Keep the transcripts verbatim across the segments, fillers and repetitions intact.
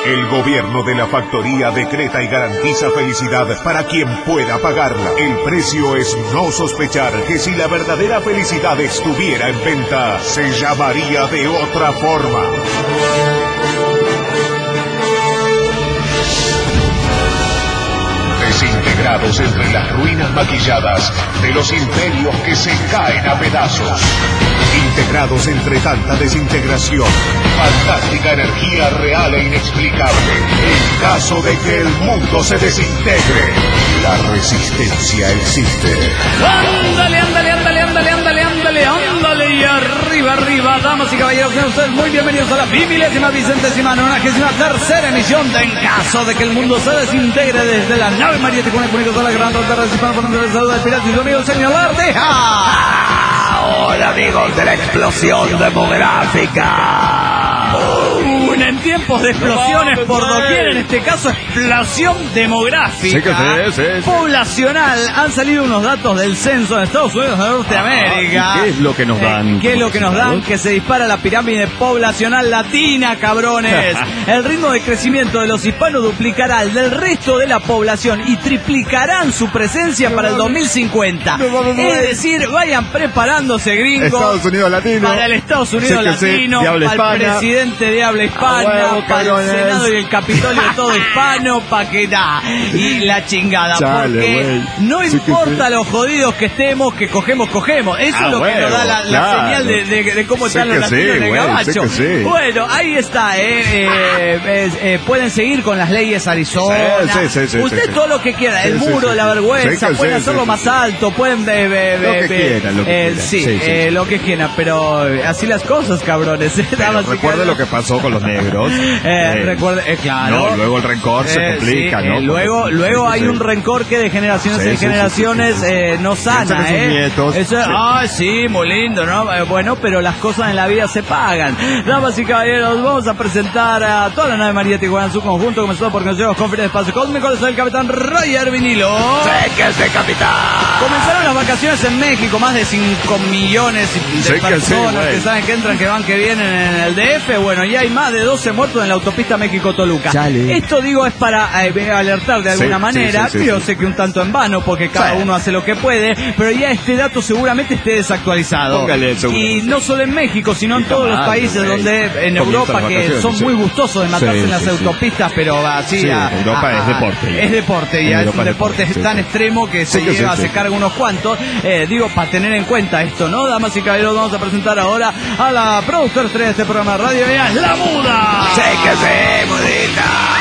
El gobierno de la factoría decreta y garantiza felicidad para quien pueda pagarla. El precio es no sospechar que si la verdadera felicidad estuviera en venta, se llamaría de otra forma. Desintegrados entre las ruinas maquilladas de los imperios que se caen a pedazos. Integrados entre tanta desintegración, fantástica energía real e inexplicable. En caso de que el mundo se desintegre, la resistencia existe. ¡Ándale, ándale, ándale, ándale, ándale, ándale, ándale! Y arriba, arriba, damas y caballeros, sean ustedes muy bienvenidos a la bimilésima, vicentésima, nonagésima tercera emisión de En Caso de que el Mundo se Desintegre, desde la nave María Tijuana, con toda la gran ronda hispana, por donde les saluda el pirata y su amigo el señor Lardeja. Hola amigos de la explosión demográfica. Uh, en tiempos de explosiones por doquier, en este caso explosión demográfica, sí, sí, sí, sí. poblacional. Han salido unos datos del censo de Estados Unidos de Norteamérica. ¿Qué es lo que nos dan? Eh, ¿Qué es lo que nos dan? Que se dispara la pirámide poblacional latina, cabrones. El ritmo de crecimiento de los hispanos duplicará el del resto de la población y triplicarán su presencia para el dos mil cincuenta. Es decir, vayan preparándose, gringos, Estados Unidos latino, para el Estados Unidos sí, latino, sí, para el hispana. presidente de habla hispana, Ah, huevo, para el cabrones. Senado y el Capitolio todo hispano, pa' que da, y la chingada, Chale, porque wey. no Sí que importa sí. los jodidos que estemos, que cogemos, cogemos. Eso Ah, es lo que huevo, nos da la, la claro. señal de, de, de cómo Sí están los que sí, latinos en el güey, gabacho. sí que sí. Bueno, ahí está, eh, eh, eh, eh, pueden seguir con las leyes Arizona. Sí, sí, sí, sí, Usted sí, sí. todo lo que quiera, el Sí, sí, muro sí, de la sí. vergüenza, Sí que pueden sí, hacerlo sí, más sí. alto, pueden be, be, Lo be, que be- quieran, lo que eh, quieran. sí, Sí, sí, eh, sí. lo que quieran, pero así las cosas, cabrones. eh, Pero damas y recuerde caballeros. lo que pasó con los negros. Eh, Eh, recuerde, eh, claro. No, luego el rencor se Eh, complica, sí, ¿no? eh, luego, Porque- luego sí, hay sí. un rencor que de generaciones Sí, en sí, sí, generaciones sí, sí, sí. eh, no sana, Piensan en sus ¿eh? nietos. Eso, Sí. ah, sí, muy lindo, ¿no? Eh, bueno, pero las cosas en la vida se pagan. Damas y caballeros, vamos a presentar a toda la nave María Tijuana en su conjunto, comenzando por consejos conferencia de espacio cósmico. Les soy el capitán Roger Vinilo. ¡Sé que es de capitán! Comenzaron las vacaciones en México, más de cinco millones de Sí que sí, personas güey. que saben que entran, que van, que vienen en el D F. Bueno, ya hay más de doce muertos en la autopista México-Toluca. Chale. Esto, digo, es para eh, alertar de alguna Sí, manera. sí, sí, sí, Yo sí. sé que un tanto en vano, porque cada Sí. uno hace lo que puede, pero ya este dato seguramente esté desactualizado. Póngale, Y seguramente. no solo en México, sino en Está todos los mal, países güey. donde, en Comienza Europa, las que vacaciones, son sí. muy gustosos de matarse Sí, en las sí, sí. autopistas, pero así Sí, a- Europa a- es deporte ya. Es deporte, En ya es Europa un es deporte deporte, sí, tan sí. extremo que se Sí que sí, lleva, sí. se carga unos cuantos. Eh, digo, para tener en cuenta esto, ¿no? Damas y caballeros, vamos a presentar ahora a la productora estrella de este programa de radio, ella es La Muda. ¡Sé que sí, mudita!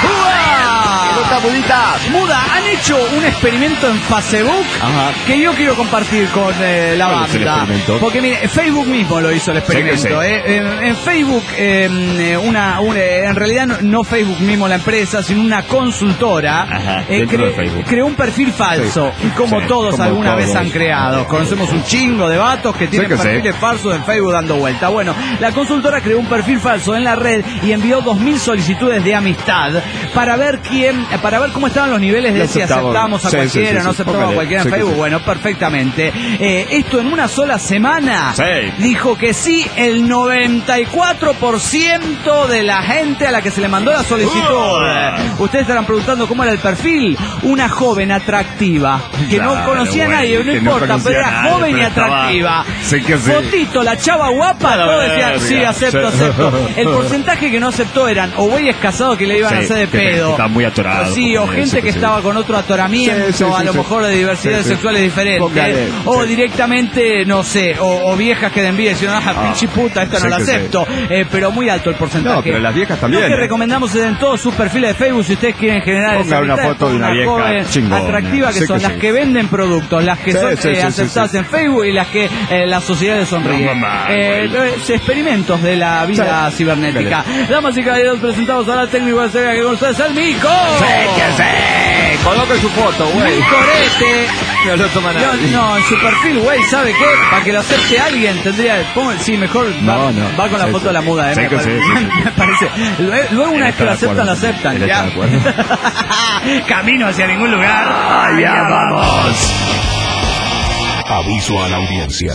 ¡Uah! ¡Está mudita! Muda, han hecho un experimento en Facebook Ajá. que yo quiero compartir con eh, la ¿Cuál es el banda. experimento? Porque mire, Facebook mismo lo hizo el experimento. Sí que sí. eh. En, en Facebook, eh, una, una- en realidad no, no Facebook mismo la empresa, sino una consultora, Ajá, eh, dentro de Facebook. creó un perfil falso, Sí. como Sí, todos como alguna vez todos. han creado. Conocemos un chingo de vatos que tienen que sí. perfiles falsos en Facebook dando vuelta. Bueno, la consultora creó un perfil falso en la red y envió dos mil solicitudes de amistad para ver quién, para ver cómo estaban los niveles de Lo si aceptamos. aceptábamos a Sí, cualquiera, sí, sí, no sí. aceptábamos a Póngale. cualquiera en Sí que Facebook. sí. Bueno, perfectamente. Eh, esto en una sola semana Sí. dijo que sí el noventa y cuatro por ciento de la gente a la que se le mandó la solicitud. Uh. Ustedes estarán preguntando cómo era el perfil. Una joven atractiva que no Claro, conocía a güey, nadie, no que no importa, conocía pero a era nadie, joven y pero estaba- atractiva. Sí que sí. Fotito, la chava guapa, La todos decían, verga. sí, acepto, Sí. acepto. El porcentaje que no aceptó eran o güeyes casados que le iban Sí, a hacer de que pedo. están muy atorados, Sí, o porque gente sí, que sí. estaba con otro atoramiento, Sí, sí, a sí, lo sí. mejor de diversidades Sí, sí. sexuales diferentes. Póngale, O sí. directamente, no sé, o, o viejas que de envidia dicen, ah, Ah, pinche puta, esta no sí la que sí. acepto. Eh, pero muy alto el porcentaje. No, pero las viejas también, Lo que ¿eh? recomendamos es en todos sus perfiles de Facebook, si ustedes quieren generar Ponga esa una amistad, foto de una vieja joven chingona. atractiva, que Sí son que las sí. que venden productos, las que Sí, son sí, eh, sí, sí, aceptadas sí. en Facebook y las que eh, la sociedad les sonríe. No, mamá, eh, güey. eh, experimentos de la vida Sí. cibernética. Damas y caballeros, presentamos ahora al técnico de Sega que con ustedes el Mico. ¡Sé que sí! Coloque su foto, güey. Micorete. No lo toma No, nadie. no, en su perfil, güey, ¿sabe qué? Para que lo acepte alguien tendría... ponga- sí, mejor va, No, no. va con la Sí, foto sí. de la muda, ¿eh? Sí me, que pare- sí, sí, sí. me parece. Luego, luego una Él vez que lo está de aceptan, lo acuerdo. aceptan. Él ya. está de acuerdo. Camino hacia ningún lugar. Allá vamos. Aviso a la audiencia.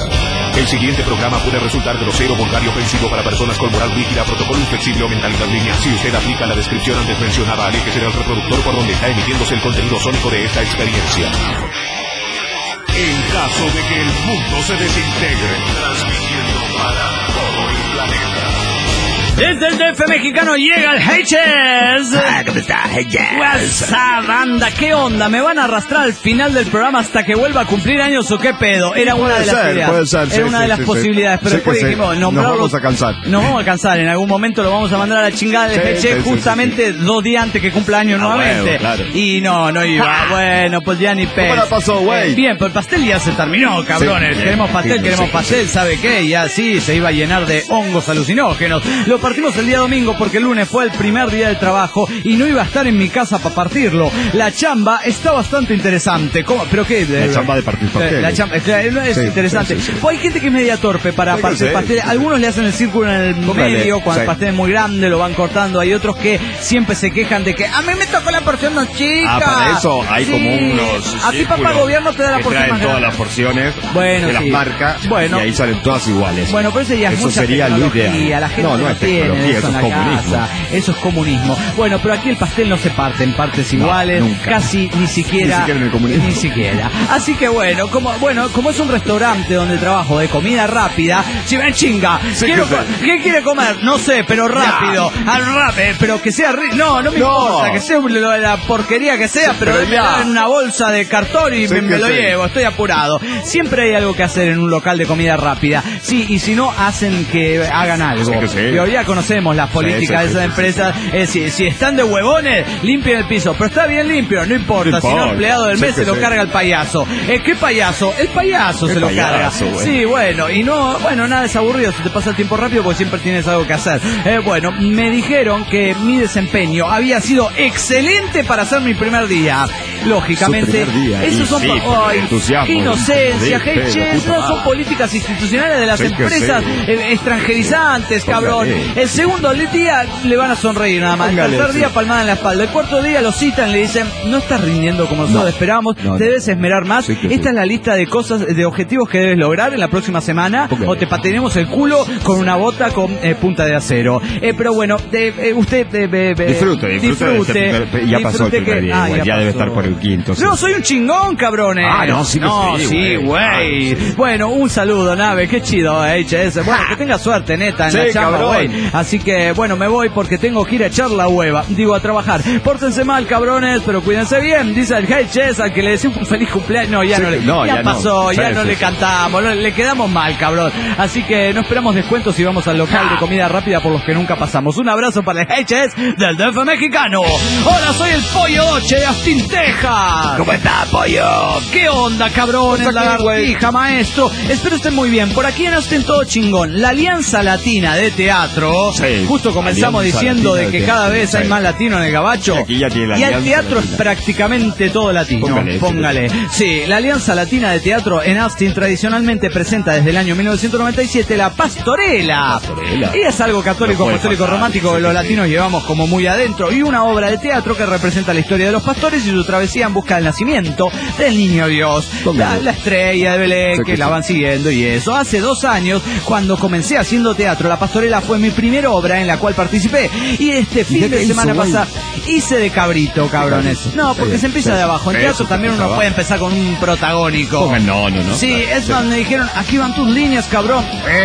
El siguiente programa puede resultar grosero, vulgar y ofensivo para personas con moral rígida, protocolo inflexible o mentalidad lineal. Si usted aplica la descripción antes mencionada, aléjese del reproductor por donde está emitiéndose el contenido sónico de esta experiencia. En caso de que el mundo se desintegre, transmitiendo para todo el planeta. Desde el D F mexicano llega el H-Chess. Ah, ¿cómo está? WhatsApp, banda, ¿qué onda? ¿Me van a arrastrar al final del programa hasta que vuelva a cumplir años o qué pedo? Era una Puede de las ser, ideas. puede ser, Era sí, una sí, de las sí, posibilidades, sí. pero Sí después que sí. dijimos, Nos nombrarlos. vamos a cansar. Nos vamos a cansar. En algún momento lo vamos a mandar a la chingada del Sí, H-Chess sí, sí, justamente sí, dos días antes que cumpla años Ah, nuevamente. bueno, claro. Y no, no iba. Bueno, pues ya ni pez. ¿Cómo la pasó, güey? Eh, Bien, pero el pastel ya se terminó, cabrones. Sí, queremos sí, pastel, sí, queremos sí, pastel, ¿sabe qué? Ya sí, se iba a llenar de hongos alucinógenos. Lo partimos el día domingo porque el lunes fue el primer día de trabajo y no iba a estar en mi casa para partirlo. La chamba está bastante interesante. ¿Cómo? ¿Pero qué? La chamba de partir pasteles. La chamba, claro, es Sí, interesante. sí, sí, sí. Pues hay gente que es media torpe para Sí, partir sí, pasteles. sí. Algunos le hacen el círculo en el Póngale, medio, cuando sí. el pastel es muy grande, lo van cortando. Hay otros que siempre se quejan de que a mí me tocó la porción más chica. Ah, para eso hay Sí. como unos Aquí papá círculos gobierno te da la que porción traen más todas grande. las porciones, Bueno, que sí. las marca, Bueno. y ahí salen todas iguales. Bueno, pero eso ya es Eso mucha sería lo tecnología, ideal. la gente No, no, no es tiene tecnología, eso eso en es la comunismo. casa. Eso es comunismo. Bueno, pero aquí el pastel no se parte en partes No, iguales, nunca. casi ni siquiera, Ni siquiera en el comunismo. ni siquiera. Así que bueno, como bueno, como es un restaurante donde trabajo de comida rápida, si ven chinga, Sí, quiero que co- sí. ¿qué quiere comer? No sé, pero rápido, al rápido, pero que sea rico. No, no me No. importa, que sea lo- la porquería que sea, Sí, pero, pero démelo ya. en una bolsa de cartón y Sí, me, me que lo sí. llevo, estoy apurado. Siempre hay algo que hacer en un local de comida rápida. Sí, y si no, hacen que hagan algo. Sí, que sí. Pero ya conocemos las políticas sí, de sí, esas sí, empresas. Eh, si, si están de huevones, limpien el piso. Pero está bien limpio, no importa. No Si no, importa. empleado del Sí, mes que se lo sí. carga el payaso. Eh, ¿Qué payaso? El payaso ¿Qué se lo payaso, carga. güey? Sí, bueno, y no, bueno, nada es aburrido. Se te pasa el tiempo rápido porque siempre tienes algo que hacer. Eh, bueno, me dijeron que mi desempeño había sido excelente para ser mi primer día. Lógicamente, Su primer día. esos Y son sí, pa- porque ay, el entusiasmo, qué inocencia, sí, hey, pero, che, puta esas son madre. políticas institucionales de las Sí, que empresas sí. eh, extranjerizantes, cabrón. Póngale. El segundo día le van a sonreír nada más. El Póngale, tercer sí. día palmada en la espalda. El cuarto día lo citan y le dicen, no estás rindiendo como nosotros No. esperábamos, No, te no. debes esmerar más. Sí, que Esta sí. es la lista de cosas, de objetivos que debes lograr en la próxima semana Póngale. o te patenemos el culo con una bota con eh, punta de acero. Eh, pero bueno, eh, eh, usted eh, eh, eh, Disfrute, disfrute de disfrute, ese primer- ya pasó el disfrute primer que- día, ah, igual, ya debe pasó. estar por el quinto, sí. No, soy un chingón, cabrones. Ah, no, sí que no, sí, sí, güey. güey. Ah, sí. Bueno, un saludo, nave, qué chido, eh, H S. Bueno, que tenga suerte, neta, en Sí, la chamba, cabrón. güey. Así que, bueno, me voy porque tengo que ir a echar la hueva. Digo, a trabajar. Pórtense mal, cabrones, pero cuídense bien. Dice el H S al que le decimos un feliz cumpleaños. No, ya Sí, no le, no, ya, ya no. pasó, ya Sí, no sí, le sí. cantamos, no, le quedamos mal, cabrón. Así que no esperamos descuentos si vamos al local de comida rápida por los que nunca pasamos. Un abrazo para el H S del D F mexicano. Hola, soy el Pollo Doche de Austin, Texas. ¿Cómo está, pollo? ¿Qué onda, cabrones? Pues aquí, Lagartija, maestro. Espero estén muy bien. Por aquí en Austin todo chingón. La Alianza Latina de Teatro. Sí. Justo comenzamos Alianza diciendo Latina de de que cada Teatro, vez sí. hay más latino en el gabacho. Y aquí ya tiene la Y el Alianza teatro es Latina. prácticamente todo latino. Póngale, sí, Póngale. Sí, la Alianza Latina de Teatro en Austin tradicionalmente presenta desde el año mil novecientos noventa y siete la Pastorela. Pastorela. Y es algo católico, No puede apostólico, faltar, romántico sí, que los sí, latinos sí. llevamos como muy adentro. Y una obra de teatro que representa la historia de los pastores y su travesía en busca del nacimiento del niño Dios. La, Póngale. la estrella de Belén, Sí, que que la sí. van siguiendo y eso. Hace dos años, cuando comencé haciendo teatro, La Pastorela fue mi primera obra en la cual participé. Y este fin qué de hizo, semana güey? pasada hice de cabrito, cabrones. cabrito. No, porque Sí, se empieza sí. de abajo. En Eso, teatro también uno abajo. puede empezar con un protagónico. Pongan no, no, no. Sí, Claro, es más, me dijeron, aquí van tus líneas, cabrón.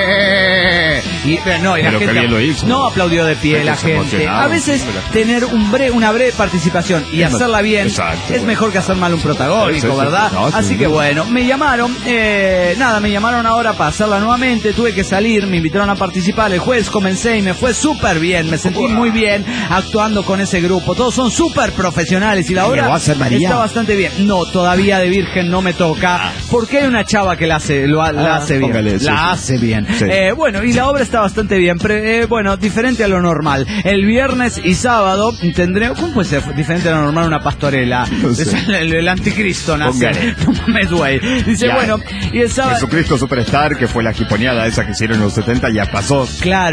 Eh, Y, eh, no, y la Pero qué gente bien lo hizo. no aplaudió de pie Sí, la se gente. emocionaron. A veces Sí, pero- tener un bre, una breve participación y Es más- hacerla bien Exacto, es güey. mejor que hacer mal un protagónico, Sí, sí, sí. ¿verdad? No, sí, Así sí. que bueno, me llamaron, eh, nada, me llamaron ahora para hacerla nuevamente, tuve que salir, me invitaron a participar, el jueves comencé y me fue súper bien, me sentí muy bien actuando con ese grupo, todos son súper profesionales y la obra ¿Llegó a ser María? está bastante bien. No, todavía de virgen no me toca, porque hay una chava que la hace, lo, ha- la Ah, hace bien, póngale, sí, la sí. hace bien. Sí. Eh, bueno, y la obra está bastante bien, pre- eh, bueno, diferente a lo normal. El viernes y sábado tendré, ¿cómo puede ser diferente a lo normal una pastorela? No sé. Es el, el anticristo nace. Póngale. No mames, güey. Dice, Ya. bueno, y el sábado... Jesucristo Superstar, que fue la jiponeada esa que hicieron en los setenta, ya pasó. Claro. Eh, no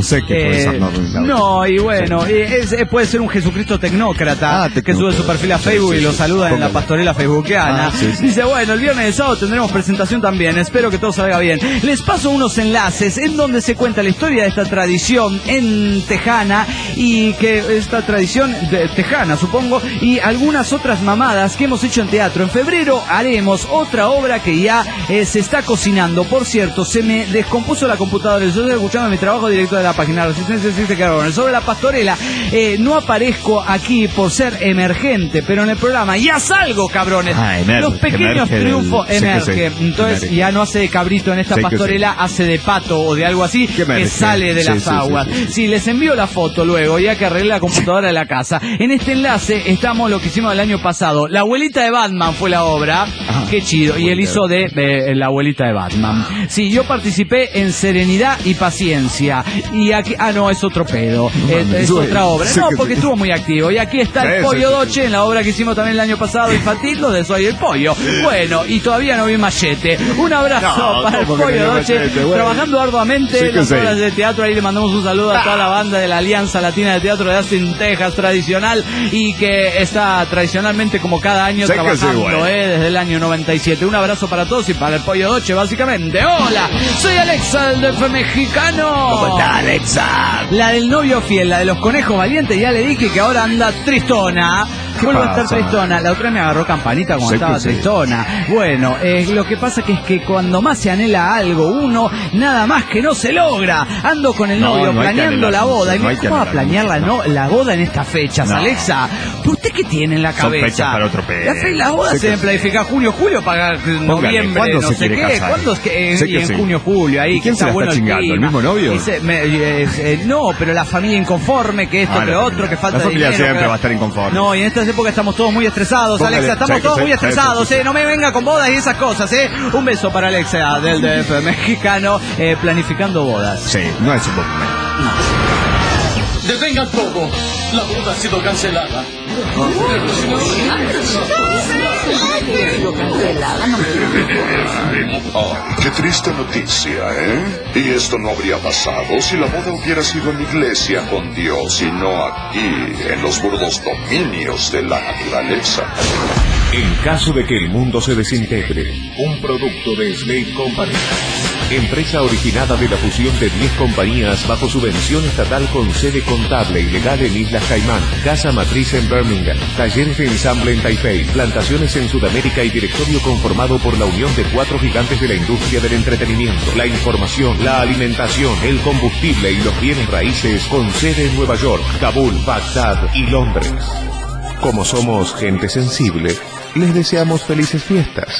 sé qué puede ser, no, no, no, y bueno, es, es- puede ser un Jesucristo tecnócrata Ah, que tecnócrata. sube su perfil a Sí, Facebook sí, y lo sí. saluda en la Póngale. pastorela facebookiana. Ah, sí, sí. Dice, bueno, el viernes y el sábado tendremos presentación también, espero que todo salga bien. Les paso unos enlaces en donde se cuenta la historia de esta tradición en Tejana y que esta tradición de Tejana, supongo, y algunas otras mamadas que hemos hecho en teatro. En febrero haremos otra obra que ya eh, se está cocinando. Por cierto, se me descompuso la computadora. Yo estoy escuchando mi trabajo directo de la página Resistencia Existe Carbón. Sobre la pastorela, eh, no aparezco aquí por ser emergente, pero en el programa ya salgo, cabrones. Ah, emerge, Los pequeños emerge triunfos del- sí que emerge. sí, Entonces emerge. ya no hace de cabrito en esta Sí que pastorela, hace de pato o de algo así Que que emerge. sale de Sí, las sí, sí, aguas. sí. Sí, les envío la foto luego, ya que arreglé la computadora de la casa. En este enlace estamos lo que hicimos el año pasado. La abuelita de Batman fue la obra. Ajá. Qué chido. Y él hizo de, de la abuelita de Batman. Sí, yo participé en Serenidad y Paciencia. Y aquí, ah, no, es otro pedo. No es, mames, es güey. otra obra. Sí No, que porque sí. estuvo muy activo. Y aquí está el Sí, Pollo sí, sí, Doche en la obra que hicimos también el año pasado infantil, lo de Soy el Pollo. Bueno, y todavía no vi Machete. Un abrazo No, para el ¿cómo que Pollo no vi Doche, Machete, güey? trabajando arduamente Sí en que las sí. obras de teatro. Ahí le mandamos un saludo a toda la banda de la Alianza Latina de Teatro de Austin, Texas, tradicional, y que está tradicionalmente como cada año Sí que sí, trabajando, güey. eh, desde el año noventa y siete. Un abrazo para todos y para el Pollo Doche, básicamente. Hola, soy Alexa, el D F mexicano. ¿Cómo está, Alexa? La del novio fiel, la de los conejos valientes, ya le dije que ahora anda tristona. Vuelvo a estar pasa? tristona. La otra vez me agarró campanita cuando Sí que estaba sí. tristona. Bueno, eh, lo que pasa que es que cuando más se anhela algo, uno nada más que no se logra. Ando con el No, novio no hay que planeando anhelar la boda. mucho, Y no me hay que ¿cómo va a anhelar planear la, mucho, no, la boda en estas fechas, No. Alexa? ¿Usted qué tiene en la Son cabeza? fechas para otro pedo. La fe- Las bodas Sí se que deben sí. planificar junio, julio, para noviembre, ¿cuándo no se sé quiere qué. casar? ¿Cuándo es que, eh, Sí y que en sí. junio, julio, ahí ¿Y quién que se está la bueno está el chingando? ¿El clima. mismo novio? Y se- me- eh, eh, no, pero la familia inconforme, que esto, Ah, que la lo familia. otro, que falta La familia dinero. siempre que- va a estar inconforme. No, y en estas épocas estamos todos muy estresados, Póngale, Alexa, estamos sí, todos sí, muy sí, estresados, sí, sí. eh, no me venga con bodas y esas cosas, eh. Un beso para Alexa del D F mexicano, eh, planificando bodas. Sí, no es un buen momento. Detengan todo. La boda ha sido cancelada. Ay, qué triste noticia, ¿eh? Y esto no habría pasado si la boda hubiera sido en la iglesia con Dios y no aquí, en los burdos dominios de la naturaleza. En caso de que el mundo se desintegre, un producto de Slate Company. Empresa originada de la fusión de diez compañías bajo subvención estatal con sede contable y legal en Islas Caimán, casa matriz en Birmingham, talleres de ensamble en Taipei, plantaciones en Sudamérica y directorio conformado por la unión de cuatro gigantes de la industria del entretenimiento, la información, la alimentación, el combustible y los bienes raíces con sede en Nueva York, Kabul, Bagdad y Londres. Como somos gente sensible, les deseamos felices fiestas.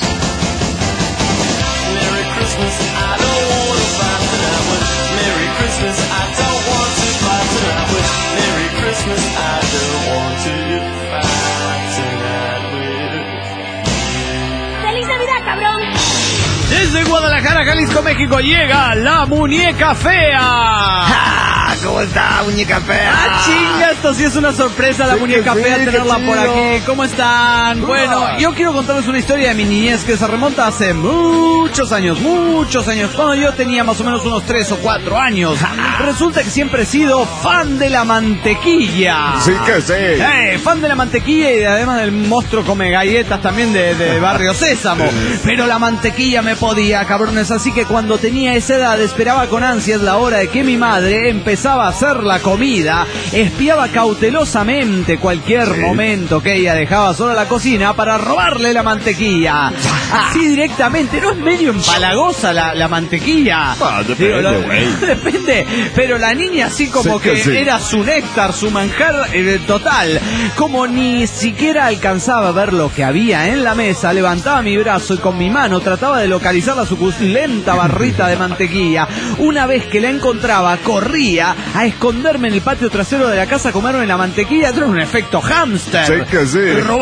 Merry Christmas, I don't want to fight tonight with. Merry Christmas, I don't want to fight tonight with. Merry Christmas, I don't want to fight tonight with. ¡Feliz Navidad, cabrón! Desde Guadalajara, Jalisco, México, llega la muñeca fea. ¿Cómo está, muñeca fea? ¡Ah, chinga! Esto sí es una sorpresa, la Sí, muñeca que sí, fea, qué tenerla por chido. aquí. ¿Cómo están? Bueno, yo quiero contarles una historia de mi niñez que se remonta hace muchos años, muchos años, cuando yo tenía más o menos unos tres o cuatro años. Resulta que siempre he sido fan de la mantequilla. Sí que sí. Eh, fan de la mantequilla y además del monstruo come galletas también de, de Barrio Sésamo. Pero la mantequilla me podía, cabrones. Así que cuando tenía esa edad esperaba con ansias la hora de que mi madre empezaba a hacer la comida. Espiaba cautelosamente cualquier Sí. momento que ella dejaba sola la cocina para robarle la mantequilla. Así directamente. ¿No es medio empalagosa la, la mantequilla? Ah, depende, Digo, lo- güey. Depende. Pero la niña así como Sí que que sí. era su néctar, su manjar eh, total. Como ni siquiera alcanzaba a ver lo que había en la mesa, levantaba mi brazo y con mi mano trataba de localizar la suculenta barrita de mantequilla. Una vez que la encontraba, corría a esconderme en el patio trasero de la casa a comerme la mantequilla. Era un efecto hámster. Sí que sí. Roba-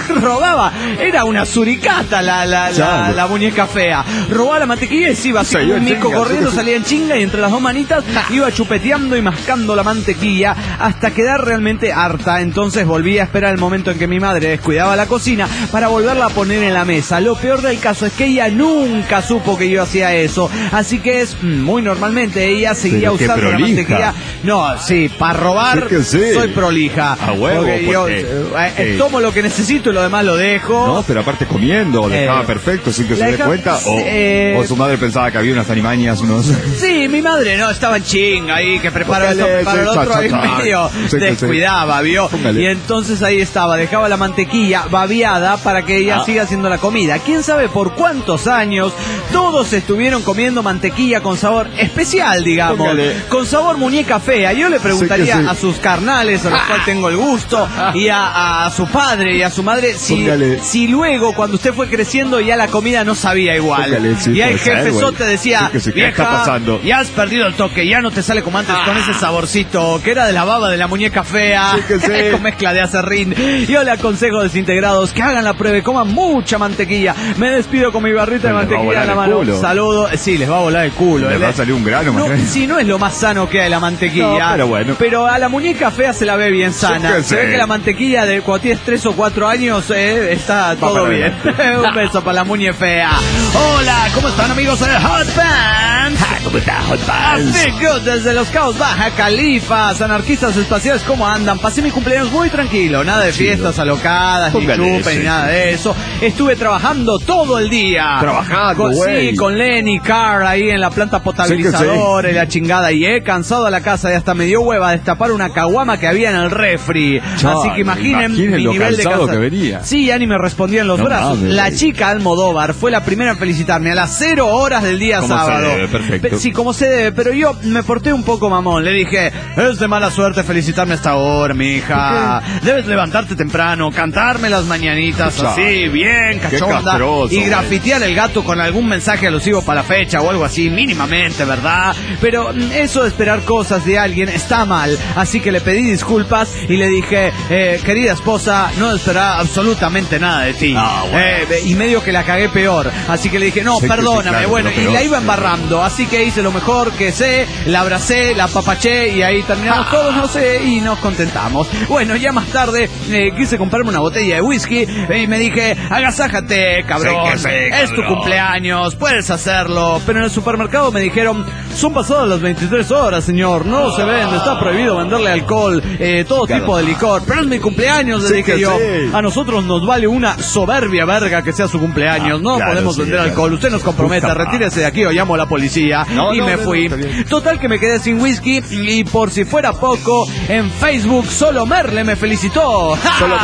robaba, era una suricata la, la, la, Claro. la muñeca fea. Robaba la mantequilla y se iba así Se como iba un en mico chinga, corriendo, sí, sí. salía en chinga y entre las dos manitas iba chupeteando y mascando la mantequilla hasta quedar realmente harta. Entonces volví a esperar el momento en que mi madre descuidaba la cocina para volverla a poner en la mesa. Lo peor del caso es que ella nunca supo que yo hacía eso, así que es mm, muy normalmente ella seguía Pero qué usando la prolija. mantequilla. No, sí, para robar Sí que sí. soy prolija. A huevo, porque yo porque, eh, eh, eh, tomo lo que necesito y lo demás lo dejo. No, pero aparte comiendo, dejaba Eh, perfecto sin que la se dé deja- cuenta. O, eh, o su madre pensaba que había unas animañas, unos. Sí, mi madre no, estaba en chinga ahí, que preparo Póngale, esto, preparo sí, lo otro, cha, ahí cha, cha. medio Sí, que sí. descuidaba, ¿vio? Póngale. Y entonces ahí estaba, dejaba la mantequilla babeada para que ella Ah. siga haciendo la comida. ¿Quién sabe por cuántos años todos estuvieron comiendo mantequilla con sabor especial, digamos? Póngale. Con sabor muñeca fea. Yo le preguntaría Sí que sí. a sus carnales, a los cuales tengo el gusto, y a, a su padre y a su madre, si, Póngale. si luego cuando usted fue creciendo ya la comida no sabía igual. Póngale, sí, y el puede ser, jefe güey. Sote decía, Sí que sí, ¿qué vieja, está pasando? ya has perdido el toque, ya no te sale como antes con ese saborcito que era de la baba de la muñeca fea, Sí que sí. con mezcla de acerrín. Yo le aconsejo, desintegrados, que hagan la prueba y coman mucha mantequilla. Me despido con mi barrita de Les va a mantequilla volar en la el mano. culo. Saludo, sí, les va a volar el culo. Les ¿eh? va a salir un grano, No, más si no es lo más sano que hay la mantequilla. No, pero bueno. Pero a la muñeca fea se la ve bien sana. que Se ve sí. que la mantequilla de cuando tienes tres o cuatro años eh, está Va todo para bien. adelante. Un beso para la muñe fea. Hola, ¿cómo están amigos de Hot Pants? ¿Cómo está, Hot I feel good desde Los Cabos, Baja Califas, anarquistas espaciales, ¿cómo andan? Pasé mi cumpleaños muy tranquilo, nada de Chido. fiestas alocadas, Póngale, ni chupe, sí, ni sí. nada de eso. Estuve trabajando todo el día. Trabajando, Con- güey. Sí, con Lenny Carr ahí en la planta potabilizadora y la chingada. Y he cansado a la casa y hasta me dio hueva destapar una caguama que había en el refri. Chale, Así que imaginen, imaginen mi lo nivel de cansado cansa- que venía. Sí, ya ni me respondían los No brazos. mames, la güey. chica Almodóvar fue la primera en felicitarme a las cero horas del día Como se sábado. debe, perfecto. Pe- Sí, como se debe, pero yo me porté un poco mamón. Le dije, es de mala suerte felicitarme hasta ahora, mija. Debes levantarte temprano, cantarme las mañanitas Chale. así, bien Qué cachonda. castroso, Y güey. grafitear el gato con algún mensaje alusivo para la fecha o algo así, mínimamente, ¿verdad? Pero mm, eso de esperar cosas de alguien está mal. Así que le pedí disculpas y le dije, eh, querida esposa, no esperaba absolutamente nada de ti. Ah, bueno. Eh, y medio que la cagué peor. Así que le dije, no, Sí que sí, perdóname. claro, bueno, lo y peor. la iba embarrando. Así que hice lo mejor que sé, la abracé, la apapaché y ahí terminamos todos, no sé, y nos contentamos. Bueno, ya más tarde eh, quise comprarme una botella de whisky eh, y me dije, agasájate, cabrón. Sí que sí, es tu cabrón. cumpleaños, puedes hacerlo. Pero en el supermercado me dijeron, son pasadas las veintitrés horas, señor. No se vende, está prohibido venderle alcohol, eh, todo Claro. tipo de licor. Pero es mi cumpleaños, le Sí dije que yo. sí. A nosotros nos vale una soberbia verga que sea su cumpleaños. Ah, no claro, podemos sí, vender claro. alcohol. Usted nos compromete, Puta madre. retírese de aquí o llamo a la policía. No, y no, me no, no, fui. está bien. Total que me quedé sin whisky. Y por si fuera poco, en Facebook solo Merle me felicitó. Solo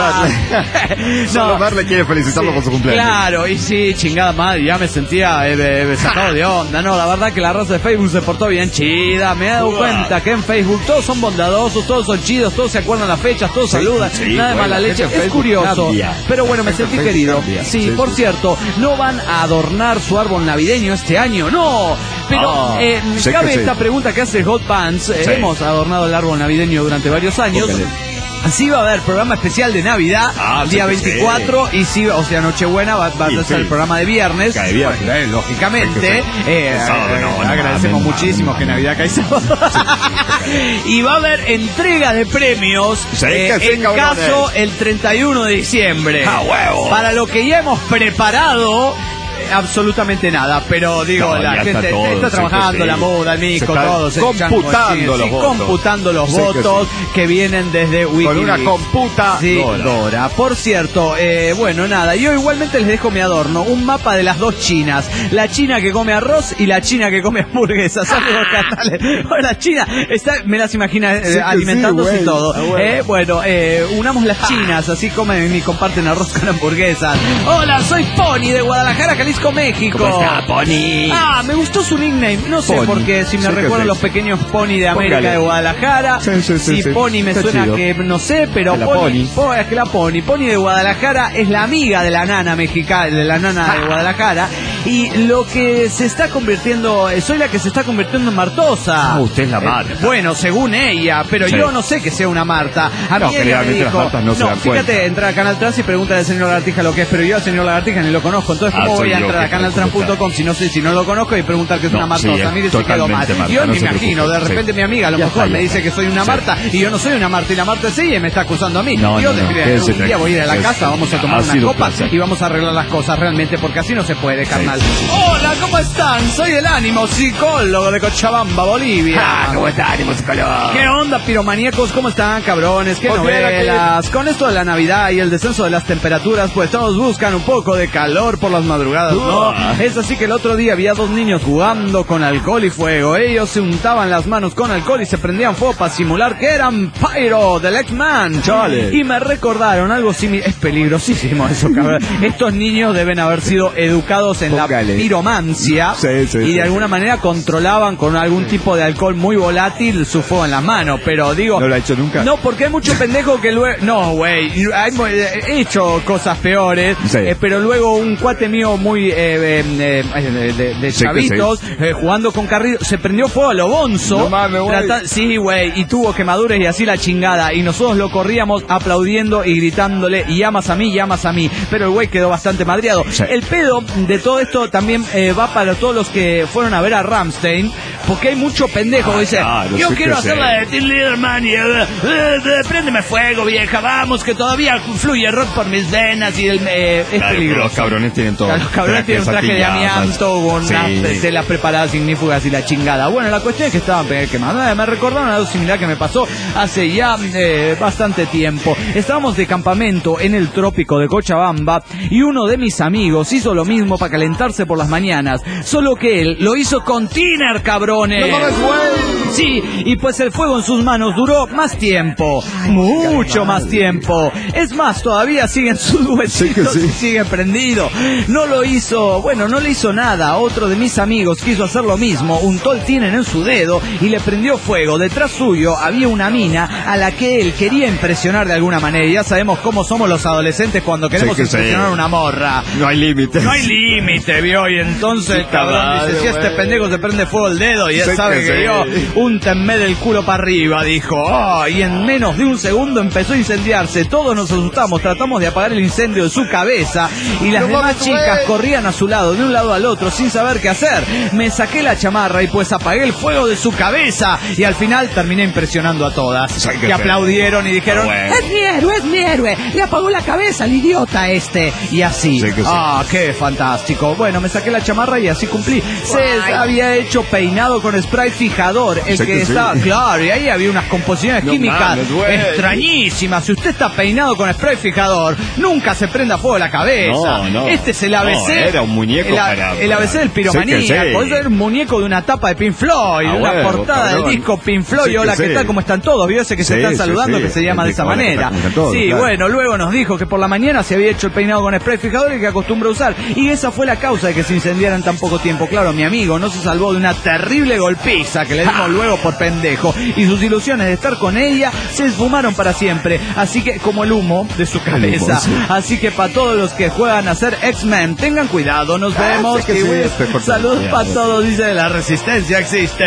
Merle. Solo Merle quiere felicitarlo por su cumpleaños. Claro, y sí, chingada madre, ya me sentía eh, eh, sacado de onda. No, la verdad que la raza de Facebook se portó bien chida. Me he dado cuenta que en Facebook todos son bondadosos, todos son chidos, todos se acuerdan las fechas, todos Sí, saludan, sí, nada de güey, mala la leche. gente en Es Facebook curioso. cambia. Pero bueno, me La gente sentí en Facebook querido. cambia. Sí, Sí, por sí, cierto, no van a adornar su árbol navideño este año, no. Pero Ah, eh, sí que cabe sí. esta pregunta que hace Hot Pants. Eh, Sí. Hemos adornado el árbol navideño durante varios años. Póngale. Sí va a haber programa especial de Navidad, Ah, día sí que sí. veinticuatro, y sí, o sea, Nochebuena va, va a Y ser sí. el programa de viernes. Cae viernes. Bueno, eh, lógicamente. Sí que sí. eh, El sábado, eh, no, no agradecemos mames, muchísimo mames. que Navidad cae sábado. Y va a haber entrega de premios Sí eh, que sí, en cabrones. caso el treinta y uno de diciembre. ¡A huevo! Para lo que ya hemos preparado. eh, Absolutamente nada, pero digo, No, la ya gente está está, todo, sí que trabajando, sí. la moda, el Se mico, están todo. se computando chango, los sí, votos. computando los Sí que votos que vienen desde Con Wikileaks. una computa. Sí, Dora. Dora. Por cierto, eh, bueno, nada, yo igualmente les dejo mi adorno, un mapa de las dos chinas, la china que come arroz y la china que come hamburguesas. Saludos, canales. Bueno, la china, está, me las imagina eh, Sí que alimentándose sí, y güey. todo. Ah, bueno. Eh, bueno, eh, unamos las chinas, así comen y comparten arroz con hamburguesas. Hola, soy Pony de Guadalajara, Jalisco, México. ¿Cómo está, Pony? Ah, me gustó su nickname, no sé Pony. por qué, si me Sí que recuerdan sí. los pequeños Pony de América Póngale. de Guadalajara. Sí, sí, sí, si sí. Pony me Está suena chido. que no sé, pero Que la Pony, Pony. po- es que la Pony, Pony de Guadalajara es la amiga de la nana mexicana, de la nana de Guadalajara. y lo que se está convirtiendo, soy la que se está convirtiendo en Martosa. Ah, usted es la Marta. Eh, bueno, según ella, pero Sí. yo no sé que sea una Marta. A No, mí ella me generalmente las dijo, Martas no se dan fíjate, cuenta. entra a Canal Trans y pregunta al señor Lagartija lo que es, pero yo al señor Lagartija ni lo conozco, entonces Ah, ¿cómo soy voy a yo entrar a que canal trans punto com si no sé, si no lo conozco y preguntar que es No, una sí, Martosa? es Mire si quedó mal. totalmente Marta, Yo no ni se me imagino, preocupe, de repente sí. mi amiga a lo Ya mejor está, me ya dice está. que soy una Sí. Marta y yo no soy una Marta y la Marta es ella y me está acusando a mí. No, yo no, no, mira, quédese un día voy a ir a la tranquilo. casa, vamos a tomar Ha unas sido un copas placer. y vamos a arreglar las cosas realmente porque así no se puede, carnal. Sí, sí, sí. Hola, ¿cómo están? Soy el ánimo psicólogo de Cochabamba, Bolivia. Ah, ¿cómo está, ánimo psicólogo? ¿Qué onda, piromaníacos? ¿Cómo están, cabrones? ¿Qué Pues bien, novelas? Con esto de la Navidad y el descenso de las temperaturas, pues todos buscan un poco de calor por las madrugadas, ¿no? Es así que el otro día había dos niños jugando con alcohol y fuego. Ellos se untaban las manos con alcohol y se prendían fuego para simular que eran Pyro del X-Man. Chale. Y me recordaron algo similar. Es peligrosísimo eso, cabrón. Estos niños deben haber sido educados en Póngale. la piromancia. Sí, sí, y de sí. alguna manera controlaban con algún tipo de alcohol muy volátil su fuego en las manos. Pero digo... ¿No lo ha hecho nunca? No, porque hay mucho pendejo que luego... No, güey. hay- He hecho cosas peores. Sí. eh, pero luego un cuate mío muy... eh, eh, eh, de, de- de Sí, que chavitos, eh, jugando con carritos, se prendió fuego a lo bonzo. No mames, güey. trata- Sí, güey. Y tuvo quemaduras y así la chingada. Y nosotros lo corríamos aplaudiendo y gritándole, llamas a mí, llamas a mí. Pero el güey quedó bastante madreado. Sí. El pedo de todo esto también eh, va para todos los que fueron a ver a Rammstein, porque hay mucho pendejo que dice, claro, yo sí quiero que hacer sí. la de Till Lindemann y eh, eh, eh, préndeme fuego, vieja, vamos, que todavía fluye rock por mis venas y el, eh, es Claro, peligroso. los cabrones tienen todo. Los cabrones tienen un traje de atilladas. amianto con Sí. unas telas preparadas ignífugas y la chingada. Bueno, la cuestión es que estaban pe- quemando. Eh, Me recordaron algo similar que me pasó hace ya eh, bastante tiempo. Estábamos de campamento en el trópico de Cochabamba y uno de mis amigos hizo lo mismo para calentarse por las mañanas. Solo que él lo hizo con tiner, cabrones. Sí, y pues el fuego en sus manos duró más tiempo, mucho más tiempo. Es más, todavía siguen sus huesitos Sí que y sí. sigue prendido. No lo hizo, bueno, no le hizo nada. Otro de mis amigos quiso hacer lo mismo, untó el tiner en su dedo y le prendió fuego. Detrás suyo había una mina a la que él quería impresionar de alguna manera. Y ya sabemos cómo somos los adolescentes cuando queremos Sí que sí. impresionar a una morra. No hay límites. No hay límite, vio, y entonces el cabrón madre, dice, si este güey. pendejo se prende fuego el dedo y él Sí sabe que que sí. yo, úntenme del culo para arriba, dijo. Oh, y en menos de un segundo empezó a incendiarse. Todos nos asustamos, tratamos de apagar el incendio de su cabeza y las demás chicas corrían a su lado, de un lado al otro, sin saber qué hacer. Me saqué la chamarra y pues apagué el fuego de su cabeza y al final terminé impresionando a todas, Sí que que sí. aplaudieron y dijeron, Bueno. es mi héroe, es mi héroe, le apagó la cabeza al idiota este. Y así, Sí que sí. ah, qué fantástico. Bueno, me saqué la chamarra y así cumplí. Se había hecho peinado con spray fijador, el Sí que que sí. estaba, claro, y ahí había unas composiciones No químicas mames, güey. extrañísimas. Si usted está peinado con spray fijador, nunca se prenda fuego la cabeza. No, no. Este es el A B C. No, era un muñeco el, a- para- el A B C del piromaníaco. Sí que sí. Eso era un muñeco de una tapa de Pink Floyd, Ah, de una huevo, portada cabrón. del disco Pink Floyd. Sí que Hola, ¿qué sí. tal? ¿Cómo están todos? ¿Vio ese que se Sí, están sí, saludando sí. que se llama de esa Hola, ¿qué tal? manera? ¿Cómo están todos? Sí, Claro. bueno, luego nos dijo que por la mañana se había hecho el peinado con spray fijador y que acostumbra usar. Y esa fue la causa de que se incendiara en tan poco tiempo. Claro, mi amigo no se salvó de una terrible golpiza que le dimos luego por pendejo. Y sus ilusiones de estar con ella se esfumaron para siempre. Así que, como el humo de su cabeza. sí. Así que para todos los que juegan a ser X-Men, tengan cuidado. Nos Ah, vemos. sí que sí, Kiwis. es mejor Saludos también. para todos. Dice, la resistencia existe.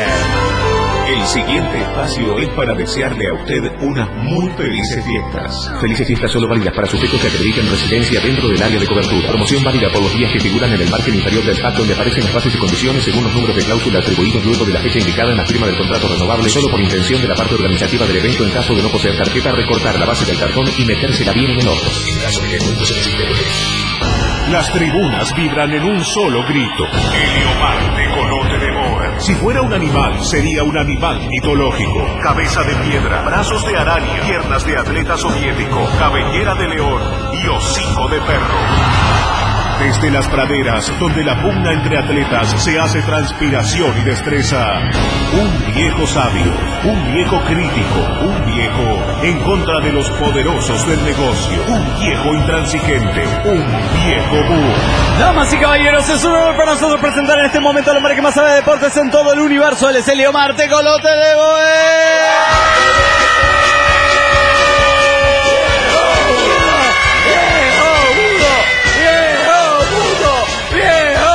El siguiente espacio es para desearle a usted unas muy felices fiestas. Felices fiestas solo válidas para sujetos que acrediten residencia dentro del área de cobertura. Promoción válida por los días que figuran en el margen inferior del pack donde aparecen las bases y condiciones según los números de cláusula atribuidos luego de la fecha indicada en la firma del contrato renovable solo por intención de la parte organizativa del evento en caso de no poseer tarjeta, recortar la base del cartón y metérsela bien en el orto. En caso de que el mundo se desintegre. Las tribunas vibran en un solo grito. Helio de Colote de Boer. Si fuera un animal, sería un animal mitológico. Cabeza de piedra, brazos de araña, piernas de atleta soviético, cabellera de león y hocico de perro. Desde las praderas, donde la pugna entre atletas se hace transpiración y destreza, un viejo sabio, un viejo crítico, un viejo en contra de los poderosos del negocio, un viejo intransigente, un viejo búho. Damas y caballeros, es un honor para nosotros presentar en este momento al hombre que más sabe de deportes en todo el universo. Él es Helio Marte, Colote de ¡Viejo, mudo! ¡Viejo, mudo! ¡Viejo,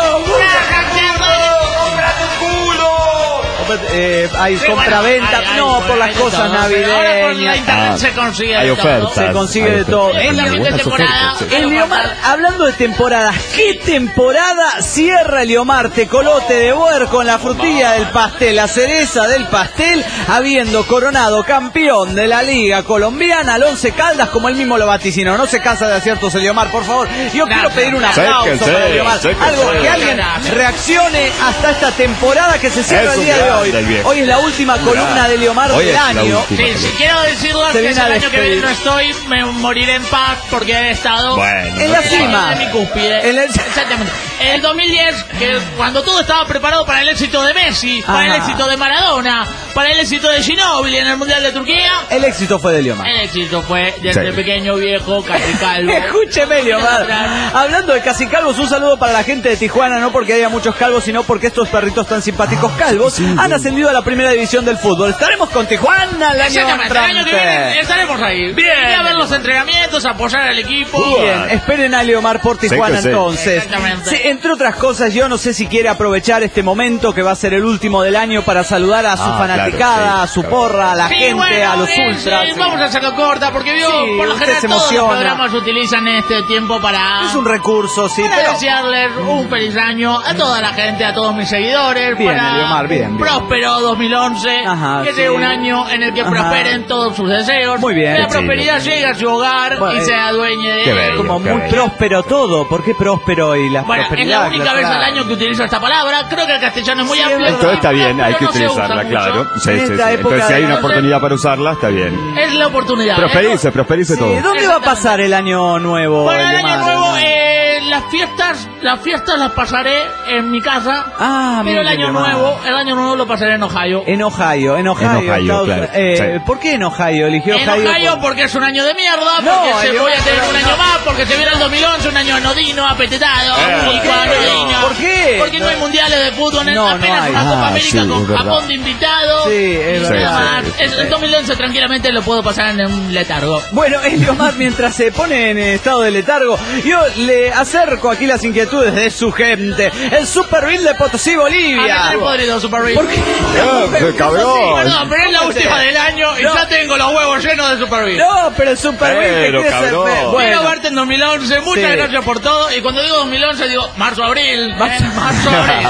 hay Sí, compra-venta, bueno, hay- no, hay- por las hay de cosas todo. Ahora por la navideñas. internet Ah, se consigue hay de todo. ofertas. Se consigue Hay de todo. ofertas. Es la El- fin de buenas temporada. ofertas, sí. El Liomar, hablando de temporadas, ¿qué temporada cierra el Liomar? Tecolote de Boer con la frutilla del pastel, la cereza del pastel, habiendo coronado campeón de la Liga Colombiana al Once Caldas, como él mismo lo vaticinó. No se cansa de aciertos el Liomar, por favor. Yo quiero pedir un aplauso Séquense, para el Liomar. séquense. Algo que alguien reaccione hasta esta temporada que se cierra Es el un día de grande hoy. el viejo. Hoy es la última columna de Liomar Hoy del es la año. última. Sí, si quiero decirlo Se que viene es a el año que viene despedir. no estoy, me moriré en paz porque he estado Bueno, En la cima. de mi cúspide. En el- Exactamente. En el dos mil diez, que cuando todo estaba preparado para el éxito de Messi, para el Ajá. éxito de Maradona, para el éxito de Ginóbili en el Mundial de Turquía, El éxito fue de Liomar. el éxito fue de este Sí. pequeño viejo casi calvo. Escúcheme, Liomar. Hablando de casi calvos, un saludo para la gente de Tijuana, no porque haya muchos calvos, sino porque estos perritos tan simpáticos calvos han ascendido a la primera división del fútbol. Estaremos con Tijuana el año Exactamente, el año que viene entrante. estaremos ahí. Bien. Ir a ver los entrenamientos, apoyar al equipo. Bien, esperen a Liomar por Tijuana Sí que sí. entonces. Exactamente. Sí, entre otras cosas, yo no sé si quiere aprovechar este momento que va a ser el último del año para saludar a su Ah, fanaticada, claro, sí, a su claro. porra, a la Sí, gente, bueno, a los eh, ultras. sí, vamos a hacerlo corta porque vio, Sí, por lo usted general se todos los emociona. programas utilizan este tiempo para, Es un recurso, sí, para pero... desearles un feliz año a toda la gente, a todos mis seguidores, Bien, para Eliomar, bien, un bien. próspero dos mil once, Ajá, que sí. sea un año en el que Ajá. prosperen todos sus deseos, Muy bien. que la Sí, prosperidad llegue a su hogar Bueno, y sea dueño de qué él. bello. Como Qué muy bello. próspero todo. ¿Por qué próspero y la Bueno, es prosperidad? la única claro. vez al año que utilizo esta palabra. Creo que el castellano es muy Sí, es amplio. verdad. Esto está bien, hay pero que no se usa utilizarla, mucho. claro. Sí, En sí, sí. esta época Entonces, si hay de- una oportunidad para usarla, está bien. Es la oportunidad. Prosperice, prosperice Sí, todo. ¿dónde va a pasar el año nuevo? Bueno, el Eliomar? año nuevo, eh, las fiestas, las fiestas las pasaré en mi casa. Ah, pero el mire, año Eliomar. nuevo, el año nuevo lo pasaré en Ohio. En Ohio, en Ohio. En Ohio, Estados- claro. eh, Sí. ¿Por qué en Ohio? Eligió En Ohio. Ohio por- porque es un año de mierda, No, porque se Eliomar, voy a tener un no. año más, porque se viene el dos mil once, un año anodino, apetetado, Eh, muy ¿por qué? anodino. ¿Por qué? Porque no hay mundiales de fútbol, No, no apenas hay. una Copa Ah, América sí, con es verdad. Japón de invitado. Sí, es y verdad. nada más. Sí, sí, Es- El dos mil once tranquilamente lo puedo pasar en un letargo. Bueno, Eliomar, mientras se pone en estado de letargo, yo le acerco aquí las inquietudes de su gente. El Super Bill de Potosí, A Bolivia. ver, podrido, Super Bill. ¿Por qué? Eh, cabrón. Perdón, pero es la última del año y No. ya tengo los huevos llenos de Super Bill. No, pero el Super Bill que Pero, quiere ser cabrón. fe- Quiero Bueno, verte en dos mil once, muchas Sí. gracias por todo. Y cuando digo dos mil once digo marzo-abril. Marzo- ¿eh? Marzo-abril.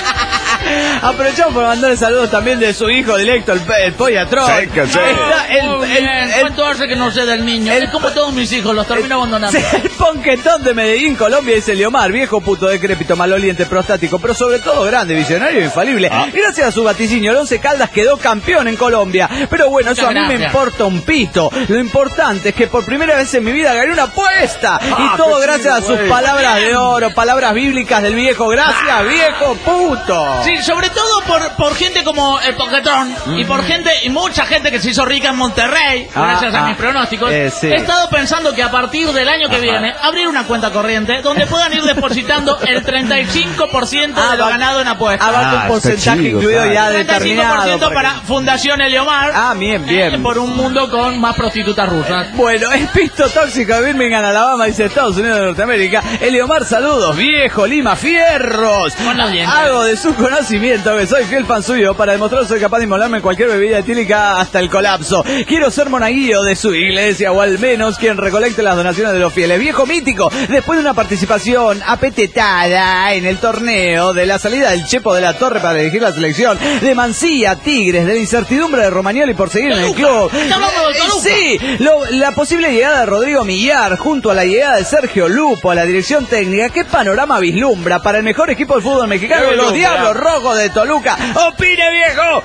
aprovechamos para mandarle saludos también de su hijo directo, el, pe- el Pollatrón. Sí, que sí. Está el, Muy el, bien. el- ¿Cuánto hace que no sé del niño? el- Es como todos mis hijos, los termino abandonando. Sí, el ponquetón de Medellín, Colombia, dice Eliomar, viejo puto decrépito, maloliente, prostático, pero sobre todo grande, visionario e infalible. Ah. Gracias a su vaticinio, el Once Caldas quedó campeón en Colombia. Pero bueno, eso a Muchas mí me gracias. importa un pito. Lo importante es que por primera vez en mi vida gané una apuesta. Ah, y todo qué gracias a chido, sus güey. palabras de oro, palabras bíblicas del viejo. Gracias, viejo puto. Sí, sobre todo por, por gente como el Poquetón y por gente y mucha gente que se hizo rica en Monterrey, Ah, gracias a ah. mis pronósticos. Eh, sí. He estado pensando que a partir del año que viene abrir una cuenta corriente donde puedan ir depositando el treinta y cinco por ciento de lo va- ganado en apuestas. Ah, va con Ah, un porcentaje está chido, incluido claro. ya treinta y cinco por determinado. ciento para para que- Fundación Eliomar. Ah, bien, bien. eh, por un mundo con más prostitutas rusas. Bueno, el pisto tóxico de Birmingham, Alabama, dice Estados Unidos de Norteamérica. Eliomar, saludos, viejo Lima Fierros. Con los dientes. Hago de su conocimiento que soy fiel fan suyo para demostrar que soy capaz de inmolarme en cualquier bebida etílica hasta el colapso. Quiero ser monaguillo de su iglesia o al menos quien recolecte las donaciones de los fieles. Viejo mítico, después de una participación apetetada en el torneo de la salida del Chepo de la Torre para elegir la selección de Mansilla Tigres, de la incertidumbre de Romagnoli por seguir en el club. Está hablando del Toluca. Sí, lo- la posible llegada de Rodrigo Millar junto a la llegada de Sergio Lupo a la dirección técnica. ¿Qué panorama vislumbra para el mejor equipo del fútbol mexicano? Qué Los vislumbra. Diablos Rojos de Toluca. ¡Opine, viejo!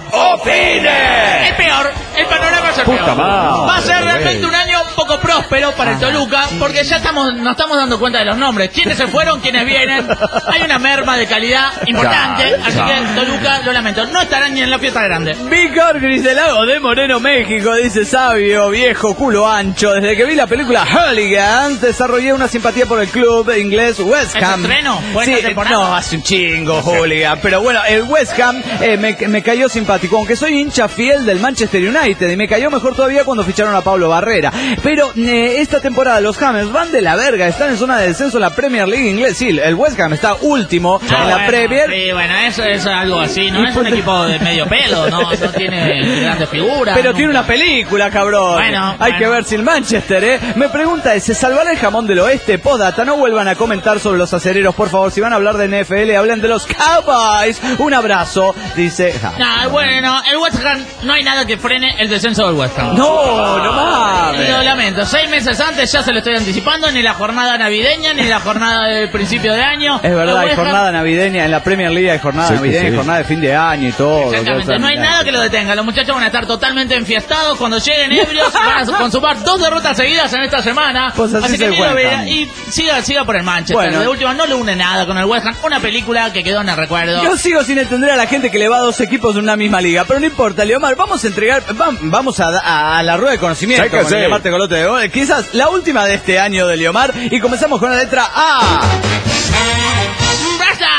¡Opine! Es peor, el panorama es el Puta peor. madre, Va a ser güey. realmente un año un poco próspero para el Toluca, porque ya estamos, nos estamos dando cuenta de los nombres. Quiénes se fueron, quiénes vienen. Hay una merma de calidad importante, Claro, así claro. que Toluca, lo lamento, no estarán ni en la fiesta grande. Víctor Griselago de Moreno, México, dice sabio, viejo, culo ancho. Desde que vi la película Hooligans, desarrollé una simpatía por el club inglés West ¿Es Ham. estreno? ¿Fue Sí, esta temporada? no, hace un chingo, Hooligan. Pero bueno, el West Ham eh, me, me cayó simpático, aunque soy hincha fiel del Manchester United y me cayó mejor todavía cuando ficharon a Pablo Barrera. Pero Pero eh, esta temporada los Hammers van de la verga, están en zona de descenso en la Premier League inglés. Sí, el West Ham está último Ah, en la bueno, Premier. Sí, bueno, eso es algo así, no es un equipo de medio pelo, no, no tiene grandes figuras. Pero nunca. tiene una película, cabrón. Bueno, Hay bueno. que ver si el Manchester, ¿eh? Me pregunta, ¿se salvará el jamón del oeste? Postdata, no vuelvan a comentar sobre los acereros, por favor. Si van a hablar de N F L, hablen de los Cowboys. Un abrazo, dice... No, bueno, el West Ham, no hay nada que frene el descenso del West Ham. No, no mames. Lo lamento, seis meses antes ya se lo estoy anticipando, ni la jornada navideña, ni la jornada del principio de año. Es verdad, El hay West Ham- jornada navideña en la Premier League, hay jornada Sí, que navideña, sí. jornada de fin de año y todo. Exactamente, no hay nada que lo detenga. Los muchachos van a estar totalmente enfiestados cuando lleguen ebrios, van a consumar dos derrotas seguidas en esta semana. Pues así así se que ni lo cuentan. vea y siga, siga por el Manchester. Bueno. De última, no le une nada con el West Ham. Una película que quedó en el recuerdo. Yo sigo sin entender a la gente que le va a dos equipos en una misma liga, pero no importa, Leomar, vamos a entregar, vam- vamos a, a, a la rueda de conocimiento Sí que con sí. Leomar Tecolote de Gol, quizás la última de este año de Leomar, y comenzamos con la letra A. ¡Braza!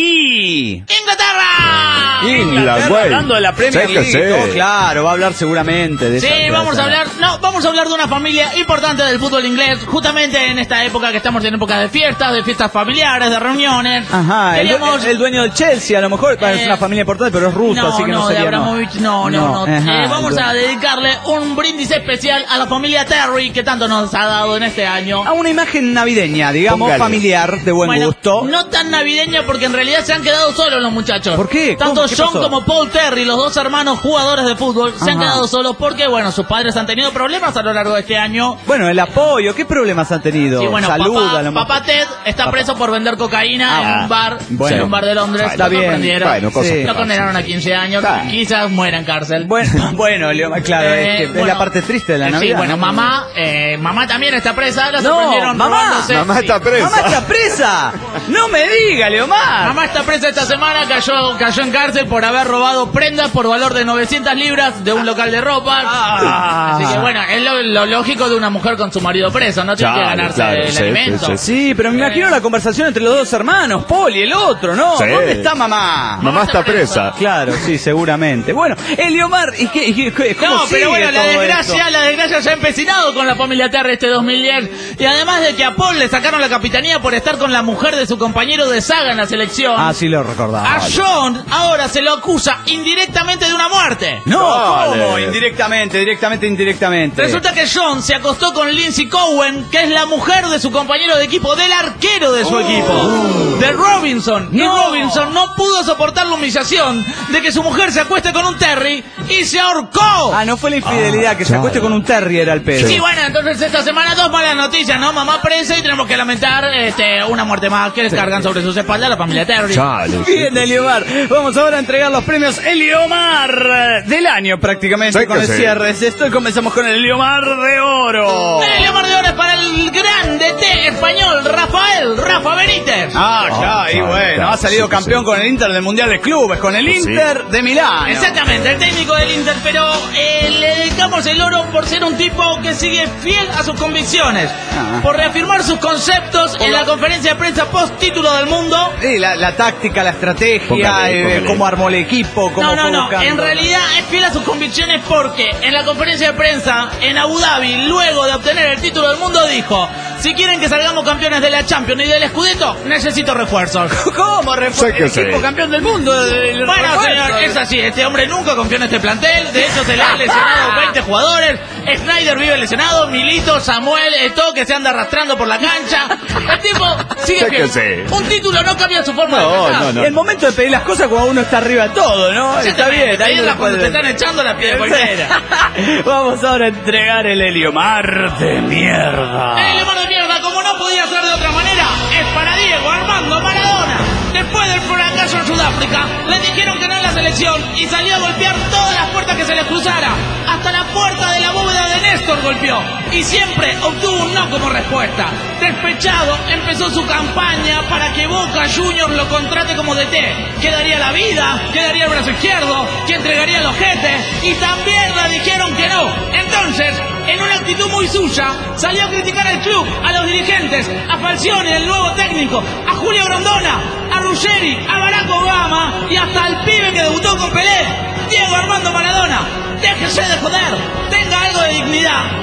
Y... ¡Inglaterra! Inglaterra, güey. Hablando de la Premier Sí que League, sí. oh, claro, va a hablar seguramente de esa- Sí, de vamos esa- a hablar, no, vamos a hablar de una familia importante del fútbol inglés, justamente en esta época que estamos en épocas de fiestas, de fiestas familiares, de reuniones. Ajá, el, due- Queríamos- el dueño del Chelsea, a lo mejor, bueno, es Eh, una familia importante, pero es ruso, no, así que no, no, sería, de Abramovich, no, no, no. Ajá, Eh, vamos el a dueño. dedicarle un brindis especial a la familia Terry que tanto nos ha dado en este año. A una imagen navideña, digamos, Póngale. familiar, de buen Bueno, gusto. no tan navideña porque en realidad se han quedado solos los muchachos. ¿Por qué? Tanto ¿Cómo? ¿Qué John pasó? como Paul Terry, los dos hermanos jugadores de fútbol, se han Ajá. quedado solos porque, bueno, sus padres han tenido problemas a lo largo de este año. Bueno, el apoyo, ¿qué problemas han tenido? Sí, bueno, Salud, papá, a lo mejor. papá Ted está Papá. preso por vender cocaína Ah, en un bar, bueno. en un bar de Londres. Está Lo bien. sorprendieron. Bueno, cosas Sí. que Lo pasan. condenaron a quince años, Claro. quizás muera en cárcel. Bueno, bueno, Leo, claro, Eh, es, que es bueno, la parte triste de la eh, Navidad. Sí, bueno, ¿no? mamá, eh, mamá también está presa, la No, sorprendieron mamá. robándose- Mamá sí. está presa. ¡Mamá está presa! ¡No me diga, Leomar! Mamá está presa esta semana, cayó, cayó en cárcel por haber robado prendas por valor de novecientas libras de un local de ropa. Ah. Así que bueno, es lo, lo lógico de una mujer con su marido preso, no tiene que Claro, ganarse claro, el sí, alimento. sí, Sí, pero me imagino la conversación entre los dos hermanos, Paul y el otro, ¿no? Sí. ¿Dónde está mamá? Mamá está presa. Claro, sí, seguramente. Bueno, Eliomar, ¿y qué, y qué- qué- cómo No, sigue pero bueno, la todo desgracia, esto? la desgracia se ha empecinado con la familia Terry este dos mil diez. Y además de que a Paul le sacaron la capitanía por estar con la mujer de su compañero de saga en la selección. Ah, sí lo recordaba. A John ahora se lo acusa indirectamente de una muerte. No, Dale. ¿cómo? Indirectamente, directamente, indirectamente. Resulta que John se acostó con Lindsay Cohen, que es la mujer de su compañero de equipo, del arquero de su equipo, de Robinson. Y No. Robinson no pudo soportar la humillación de que su mujer se acueste con un Terry y se ahorcó. Ah, no fue la infidelidad, que se claro. acueste con un terrier al pedo. Sí, bueno, entonces esta semana dos malas noticias, ¿no? Mamá presa y tenemos que lamentar este, una muerte más que les cargan sobre sus espaldas la familia Terry. Chale. Bien, Eliomar. Vamos ahora a entregar los premios Eliomar eh, del año prácticamente Sí con que el sí. cierre de esto y comenzamos con el Eliomar de Oro. El Eliomar de Oro es para el grande T español Rafael Rafa Benítez. Ah, claro, y claro, bueno, claro, ha salido sí que campeón sí. con el Inter del Mundial de Clubes, con el Sí. Inter de Milán. Exactamente, el técnico del Inter, pero eh, le dedicamos el oro por ser un tipo que sigue fiel a sus convicciones, Ah. por reafirmar sus conceptos en la conferencia de prensa post título del mundo. Sí, la, la táctica, la estrategia, Póngale, eh, póngale. cómo armó el equipo, cómo No, no, fue no, buscando. en realidad es fiel a sus convicciones porque en la conferencia de prensa en Abu Dhabi, luego de obtener el título del mundo, dijo: si quieren que salgamos campeones de la Champions y del Scudetto, necesito refuerzos. ¿Cómo? Refu- Sí que el sí. equipo campeón del mundo. el Bueno, refuerzo. señor, es así, este hombre nunca confió en este plantel, de hecho se le han lesionado veinte jugadores, Snyder vive lesionado, Milito, Samuel, Eto'o que se anda arrastrando por la cancha, el tipo sigue Sí que fiel. sí. Un título no cambia su forma No, de pensar. no, no. El momento de pedir las cosas cuando uno está arriba de todo, ¿no? Está Exactamente, bien, ahí pedirla no cuando puede- te están echando la piel cualquiera. Vamos ahora a entregar el Eliomar de mierda. El Eliomar de mierda, como no podía ser de otra manera, es para Diego Armando Maradona. Después del fracaso en Sudáfrica, le dijeron que no en la selección y salió a golpear todas las puertas que se le cruzara. Hasta la puerta de la bóveda de Néstor golpeó y siempre obtuvo un no como respuesta. Despechado, empezó su campaña para que Boca Juniors lo contrate como D T. Que daría la vida, que daría el brazo izquierdo, que entregaría el ojete y también le dijeron que no. Entonces, en una actitud muy suya, salió a criticar al club, a los dirigentes, a Falcioni, el nuevo técnico, a Julio Grondona, a Ruggeri, a Barack Obama y hasta al pibe que debutó con Pelé, Diego Armando Maradona. Déjese de joder, tenga algo de dignidad.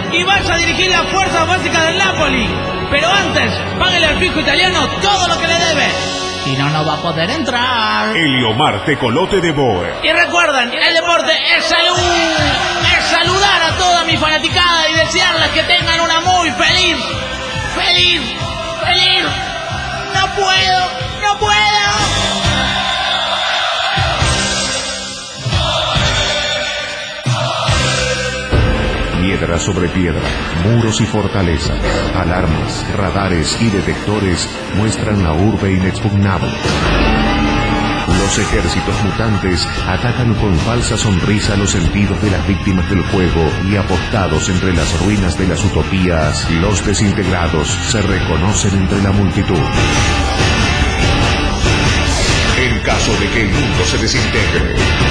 y vaya a dirigir las fuerzas básicas del Napoli. Pero antes, páguele al fisco italiano todo lo que le debe. Si no, no va a poder entrar. Eliomar Tecolote de Boer. Y recuerden, el deporte es salud. Es saludar a toda mi fanaticada y desearles que tengan una muy feliz, feliz, feliz. No puedo, no puedo. Piedra sobre piedra, muros y fortalezas, alarmas, radares y detectores muestran la urbe inexpugnable. Los ejércitos mutantes atacan con falsa sonrisa los sentidos de las víctimas del juego y apostados entre las ruinas de las utopías, los desintegrados se reconocen entre la multitud. En caso de que el mundo se desintegre.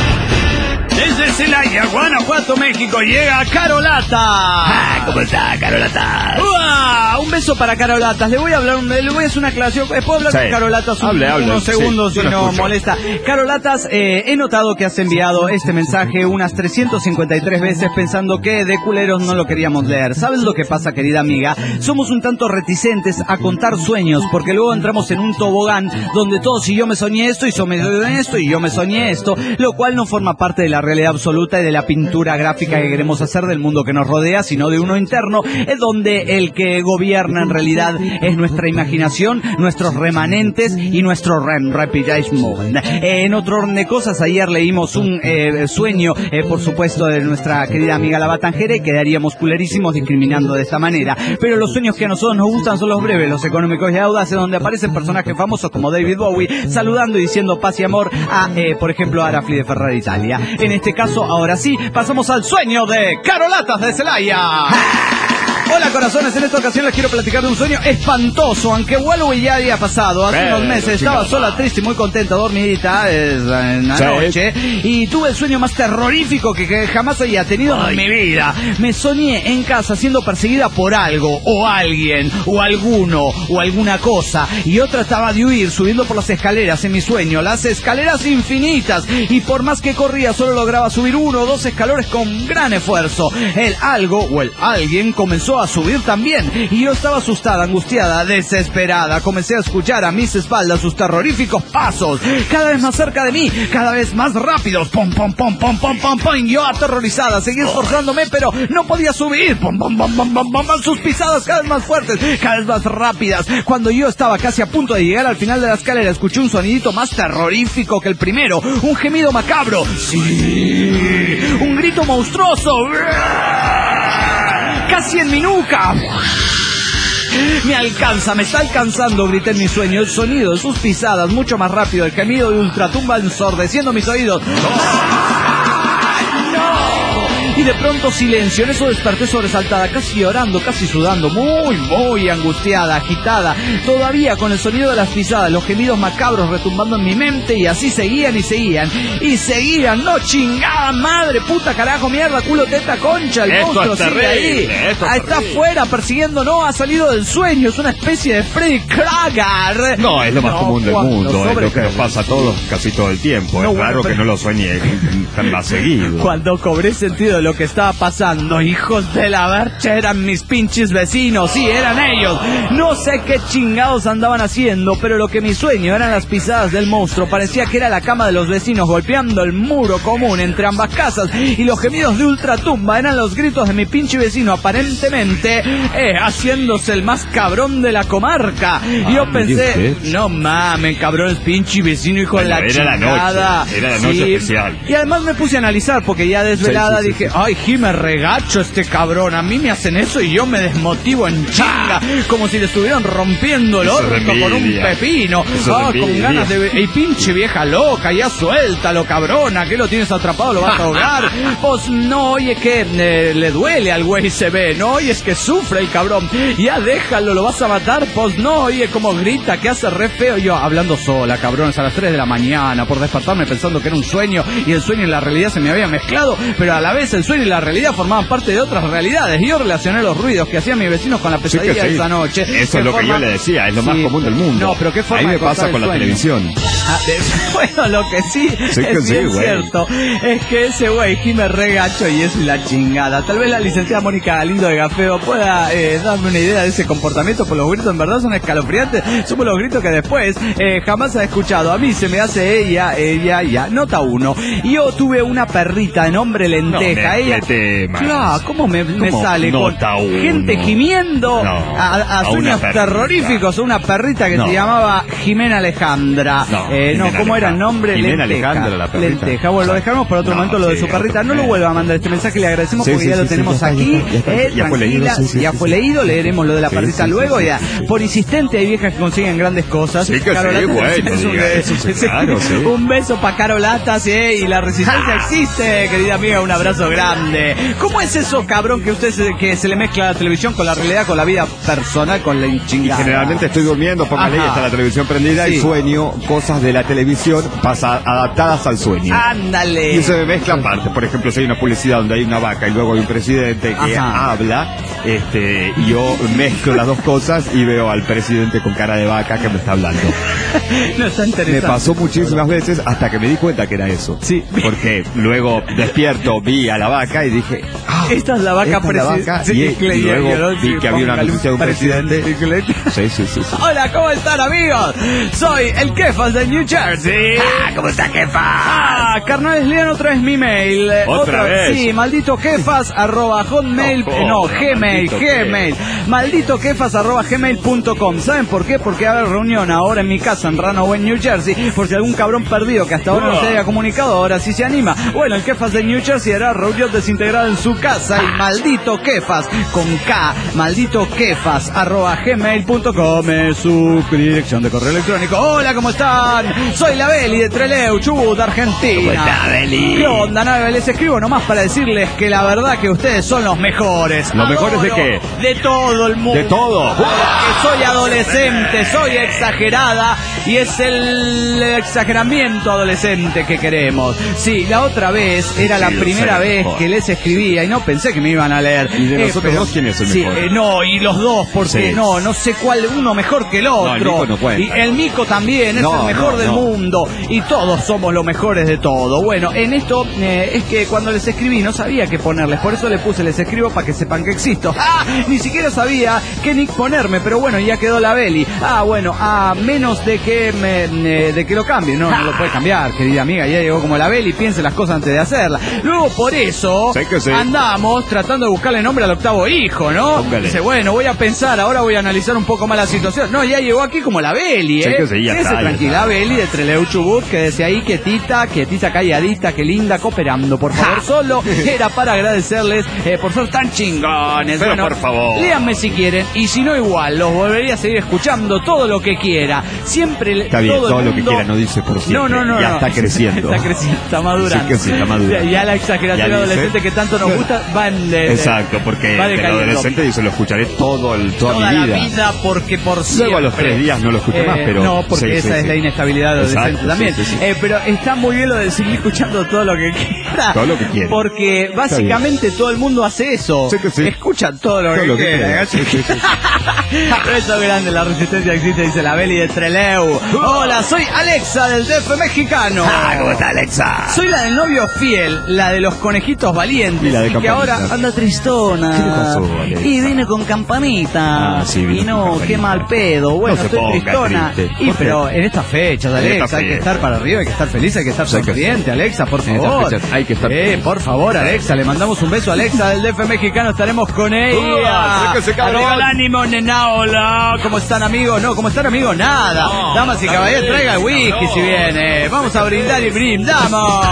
Desde Celaya, Guanajuato, México, llega Carolata. Ah, ¿cómo está, Carolata? ¡Uah! Un beso para Carolatas. Le voy a hablar, le voy a hacer una aclaración. ¿Puedo hablar Sí. con Carolatas un- Hable, hable. unos Sí, segundos yo si lo no escucho. molesta? Carolatas, eh, he notado que has enviado este mensaje unas trescientas cincuenta y tres veces pensando que de culeros no lo queríamos leer. ¿Sabes lo que pasa, querida amiga? Somos un tanto reticentes a contar sueños porque luego entramos en un tobogán donde todos y yo me soñé esto y yo me soñé esto y yo me soñé esto, lo cual no forma parte de la realidad absoluta y de la pintura gráfica que queremos hacer del mundo que nos rodea, sino de uno interno, es donde el que gobierna en realidad es nuestra imaginación, nuestros remanentes y nuestro rem repitismo. Eh, en otro orden de cosas, ayer leímos un eh, sueño, eh, por supuesto, de nuestra querida amiga la Batangera, y quedaríamos culerísimos discriminando de esta manera. Pero los sueños que a nosotros nos gustan son los breves, los económicos y audaces, donde aparecen personajes famosos como David Bowie saludando y diciendo paz y amor a, eh, por ejemplo, a Arafli de Ferrari Italia. En este caso, ahora sí, pasamos al sueño de Carolatas de Celaya. Hola corazones, en esta ocasión les quiero platicar de un sueño espantoso, aunque Walloway ya había pasado. Hace Pero, unos meses chica, estaba sola, triste y muy contenta, dormidita eh, en la Sí. noche, y tuve el sueño más terrorífico que, que jamás había tenido en mi vida. Me soñé en casa siendo perseguida por algo, o alguien, o alguno, o alguna cosa, y yo trataba de huir subiendo por las escaleras en mi sueño, las escaleras infinitas, y por más que corría solo lograba subir uno o dos escalones con gran esfuerzo. El algo o el alguien comenzó a subir también, y yo estaba asustada, angustiada, desesperada. Comencé a escuchar a mis espaldas sus terroríficos pasos, cada vez más cerca de mí, cada vez más rápidos. Pom, pom, pom, pom, pom, pom, pom. Yo aterrorizada, seguí esforzándome, pero no podía subir. Pom, pom, pom, pom, pom, pom, pom. Sus pisadas cada vez más fuertes, cada vez más rápidas. Cuando yo estaba casi a punto de llegar al final de la escalera, escuché un sonidito más terrorífico que el primero, un gemido macabro. Sí, un grito monstruoso. Casi en mi nuca. Me alcanza, me está alcanzando, grité en mi sueño. El sonido de sus pisadas, mucho más rápido. El gemido de Ultratumba ensordeciendo mis oídos. Y de pronto silencio. En eso desperté sobresaltada, casi llorando, casi sudando, muy, muy angustiada, agitada, todavía con el sonido de las pisadas, los gemidos macabros retumbando en mi mente, y así seguían y seguían y seguían. No, chingada madre, puta, carajo, mierda, culo, teta, concha. El Esto monstruo es sigue terrible, ahí. esto es Ah, está terrible. afuera persiguiéndonos, ha salido del sueño, es una especie de Freddy Krueger. No, es lo más No, común del cuando mundo, es sobre- lo que nos pasa a todos casi todo el tiempo. No, es bueno, raro pero- que no lo sueñe más seguido. Cuando cobré sentido de lo que estaba pasando, hijos de la vercha, eran mis pinches vecinos, sí, eran ellos. No sé qué chingados andaban haciendo, pero lo que mi sueño eran las pisadas del monstruo. Parecía que era la cama de los vecinos golpeando el muro común entre ambas casas, y los gemidos de Ultratumba eran los gritos de mi pinche vecino, aparentemente eh, haciéndose el más cabrón de la comarca. Y yo Ah, pensé, mire usted. no mames, cabrón, el pinche vecino, hijo Bueno, de la era la chingada. noche, era la noche especial. Y además me puse a analizar, porque ya desvelada Sí, sí, sí, dije, sí. ay, Jime, regacho este cabrón, a mí me hacen eso y yo me desmotivo en chinga, como si le estuvieran rompiendo el Eso es orto con un envidia. pepino. Eso es Ah, con envidia. ganas de... ¡Ey, pinche vieja loca, ya suéltalo, cabrona! ¿Qué lo tienes atrapado? ¿Lo vas a ahogar? Pues no, oye, que eh, le duele al güey, se ve, ¿no? Oye, es que sufre el cabrón. Ya déjalo, ¿lo vas a matar? Pues no, oye, como grita, que hace re feo. Yo hablando sola, cabrones, a las tres de la mañana, por despertarme pensando que era un sueño, y el sueño y la realidad se me había mezclado, pero a la vez el sueño y la realidad formaban parte de otras realidades. Y yo relacioné los ruidos que hacían mis vecinos con la pesadilla sí, sí. de esa noche. Eso es lo forma... que yo le decía, es lo sí. más común del mundo. No, pero qué forma Ahí me de pasa con la sueño. televisión. Ah, de... Bueno, lo que sí, Sí que es sí, bien güey. cierto es que ese güey gime regacho y es la chingada. Tal vez la licenciada Mónica Galindo de Gafeo pueda eh, darme una idea de ese comportamiento, por los gritos en verdad son escalofriantes. Somos los gritos que después eh, jamás ha escuchado. A mí se me hace ella, ella, ya. Nota uno. Yo tuve una perrita de nombre Lenteja. No, ella, temas. claro, ¿cómo me, me ¿Cómo sale? nota Con uno? gente gimiendo No, a, a a sueños una perrita. terroríficos. Una perrita que No. se llamaba Jimena Alejandra. No, eh, no Jimena ¿cómo era el Alejandra. nombre? Jimena Lenteja. Alejandra, la perrita. Lenteja. Bueno, lo dejamos para otro No, momento lo de sí, su perrita. otro No lo momento. vuelva a mandar este mensaje, le agradecemos Sí, porque sí, ya sí, lo sí, tenemos ya está, aquí. ya está, ya está. Eh, Ya fue leído, tranquila, sí, sí, ya sí, fue sí. leído, leeremos lo de la Sí, perrita sí, luego. sí, sí, Ya. sí. Por insistente hay viejas que consiguen grandes cosas. Sí que sí, Carolata bueno, es un, diga eso, sí, claro, sí. un beso para Carolata, sí, y la resistencia existe, querida amiga, un abrazo grande. ¿Cómo es eso, cabrón, que usted se, que se le mezcla la televisión con la realidad, con la vida personal, con la Y chingada? generalmente estoy durmiendo, póngale, Ajá. está la televisión prendida Sí. y sueño cosas de la televisión pasa, adaptadas al sueño. Ándale. Y se me mezclan partes. Por ejemplo, si hay una publicidad donde hay una vaca y luego hay un presidente que Ajá. habla, este, y yo mezclo las dos cosas y veo al presidente con cara de vaca que me está hablando. No, está Me interesante. pasó muchísimas veces hasta que me di cuenta que era eso. Sí. Porque luego despierto, vi a la vaca y dije, ah, Esta es la vaca esta es la presidente. vaca. Sí, Y, que y le- luego yo no- vi que había una póngale un noticia de un presidente. presidente. Sí, sí, sí, sí. Hola, ¿cómo están, amigos? Soy el Kefas de New Jersey. Ah, ¿cómo está, jefa? Ah, carnales, lean otra vez mi mail. Eh, ¿Otra vez? Sí, maldito kefas arroba hotmail, No, eh, no, joda, gmail, maldito gmail. Maldito kefas arroba gmail punto com. ¿Saben por qué? Porque va a haber reunión ahora en mi casa en Runaway, New Jersey, por si algún cabrón perdido que hasta ahora no se haya comunicado, ahora sí se anima. Bueno, el Kefas de New Jersey hará reunión desintegrada en su casa y maldito kefas con K, maldito kefas arroba gmail punto com es su dirección de correo electrónico. Hola, ¿cómo están? Soy la Beli de Trelew, Chubut, Argentina. ¿Cómo está, Beli? ¿Qué onda, Nave? Les escribo nomás para decirles que la verdad que ustedes son los mejores. ¿Los mejores de qué? De todo el mundo. De todo. Que soy adolescente, soy exagerada y es el exageramiento adolescente que queremos. Sí, la otra vez era la Sí, primera sí, vez mejor. que les escribía y no pensé que me iban a leer. ¿Y de Eh, nosotros pero- dos quién es el sí, mejor? eh, no, y los dos, porque Sí. no, no sé cuál uno mejor que el otro. el Mico no cuenta. Y el Mico también es No, el mejor no, del no. mundo y todos somos los mejores de todo. Bueno, en esto eh, es que cuando les escribí no sabía qué ponerles, por eso le puse les escribo para que sepan que existo. ¡Ah! Ni siquiera sabía qué nick ponerme, pero bueno, ya quedó la Beli. Ah, bueno, a menos de que me, eh, de que lo cambie. No, no lo puede cambiar, querida amiga, ya llegó como la Beli, piense las cosas antes de hacerlas. Luego por eso Sí que sí. andamos tratando de buscarle nombre al octavo hijo, ¿no? Póngale. Dice, bueno, voy a pensar, ahora voy a analizar un poco más la situación. No, ya llegó aquí como la Beli, Sí ¿eh? que sí, ya Quédese está, ya tranquila, está. Beli de Trelew Chubut, que desde ahí quietita, quietita, calladita, que linda, cooperando. Por favor, solo era para agradecerles eh, por ser tan chingones. Pero Bueno, por favor. léanme si quieren, y si no igual, los volvería a seguir escuchando todo lo que quiera. Siempre le- Está bien, todo, el todo lo que mundo- quiera, no dice por siempre. No, no, no. Ya no. está creciendo. Está creciendo, está madurando. Sí que sí, está madurando. Ya, ya la exageración Ya dice. adolescente que tanto nos gusta va en de- de- Exacto, porque va el decayendo. adolescente dice lo escucharé todo el, toda, Toda mi la vida. vida, porque por siempre. Luego a los tres días no lo escuché más, pero- No, porque sí, esa sí, es sí. la inestabilidad adolescente Exacto, también. sí, sí, sí. Eh, pero está muy bien lo de seguir escuchando todo lo que quiera. Todo lo que quiera. Porque básicamente todo el mundo hace eso. Sí que sí. Escucha todo lo Todo que lo que quiera. quiera. Sí, sí, sí. Eso es grande, la resistencia existe, dice la Beli de Trelew. Hola, soy Alexa del D F mexicano. Ah, ¿cómo está, Alexa? Soy la del novio fiel, la de los conejitos valientes, Y la de y que campanita. ahora anda tristona. ¿Qué le pasó, Alexa? Y vine con campanita. Ah, sí, vino y con no, campanita. qué mal pedo. Bueno, No se estoy ponga tristona. triste. Y ¿Por qué? pero en estas fechas, En Alexa, estas hay que fechas. estar para arriba, hay que estar feliz, hay que estar Sí, hay que sonriente, estar. Alexa, por En estas favor. fechas hay que estar Eh, feliz. por favor, Alexa, le mandamos un beso a Alexa del D F mexicano, estaremos con ella. Uah, sáquese, cabrón. Arriba el ánimo, nena, hola. ¿Cómo están, amigos? No, ¿cómo están, amigos? Nada. Damas y caballeros, traiga el whisky si viene. Vamos a brindar y brindamos.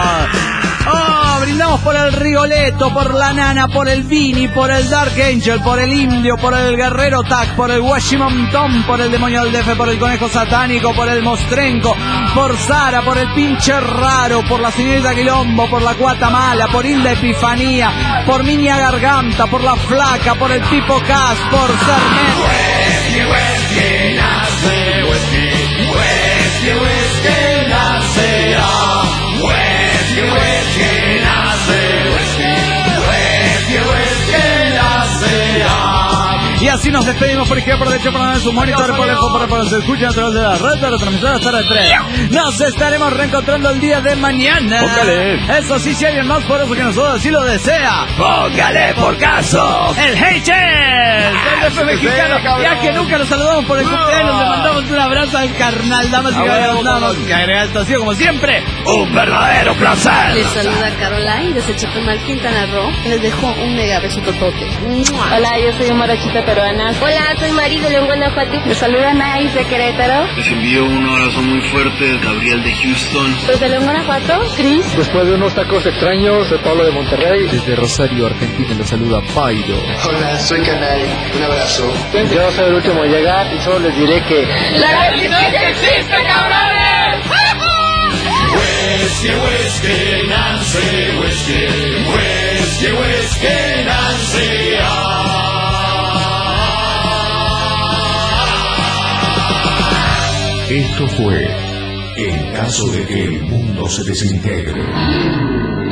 Oh, brindamos por el Rigoletto, por la Nana, por el Vini, por el Dark Angel, por el Indio, por el Guerrero Tac, por el Washington Tom, por el Demonio del D F, por el Conejo Satánico, por el Mostrenco, por Sara, por el Pinche Raro, por la Señorita Quilombo, por la Cuata Mala, por Hilda Epifanía, por Minia Garganta, por la Flaca, por el Pipo Cas, por Sarnet. Y así nos despedimos por izquierda, por derecha, por la su monitor, por lejos, por por se escucha a través de la red de retransmisora hasta la tres. Nos estaremos reencontrando el día de mañana. Póngale. Eso sí, si alguien más por eso que nosotros así lo desea. Póngale por caso. El Heiches del F mexicano. Ya que nunca nos saludamos por el cumpleaños, le mandamos un abrazo al carnal, damas y caballeros. Nada más que agregar esto ha sido como siempre Un verdadero placer. Les saluda Caroline desde Chetumal, Quintana Roo. Les dejo un mega beso totote. Hola, yo soy Morochita Peruana. Hola, soy Mari de León, Guanajuato. Les saluda Nais de Querétaro. Les envío un abrazo muy fuerte, Gabriel de Houston. Desde León, Guanajuato, Chris. Después de unos tacos extraños, de Pablo de Monterrey. Desde Rosario, Argentina, los saluda Pairo. Hola, soy Canay. Un abrazo. Yo soy el último a llegar y solo les diré que... ¡La resistencia existe, cabrones! Whisky, whisky, Nancy, whisky, whisky, whisky, Nancy. Esto fue En caso de que el mundo se desintegre.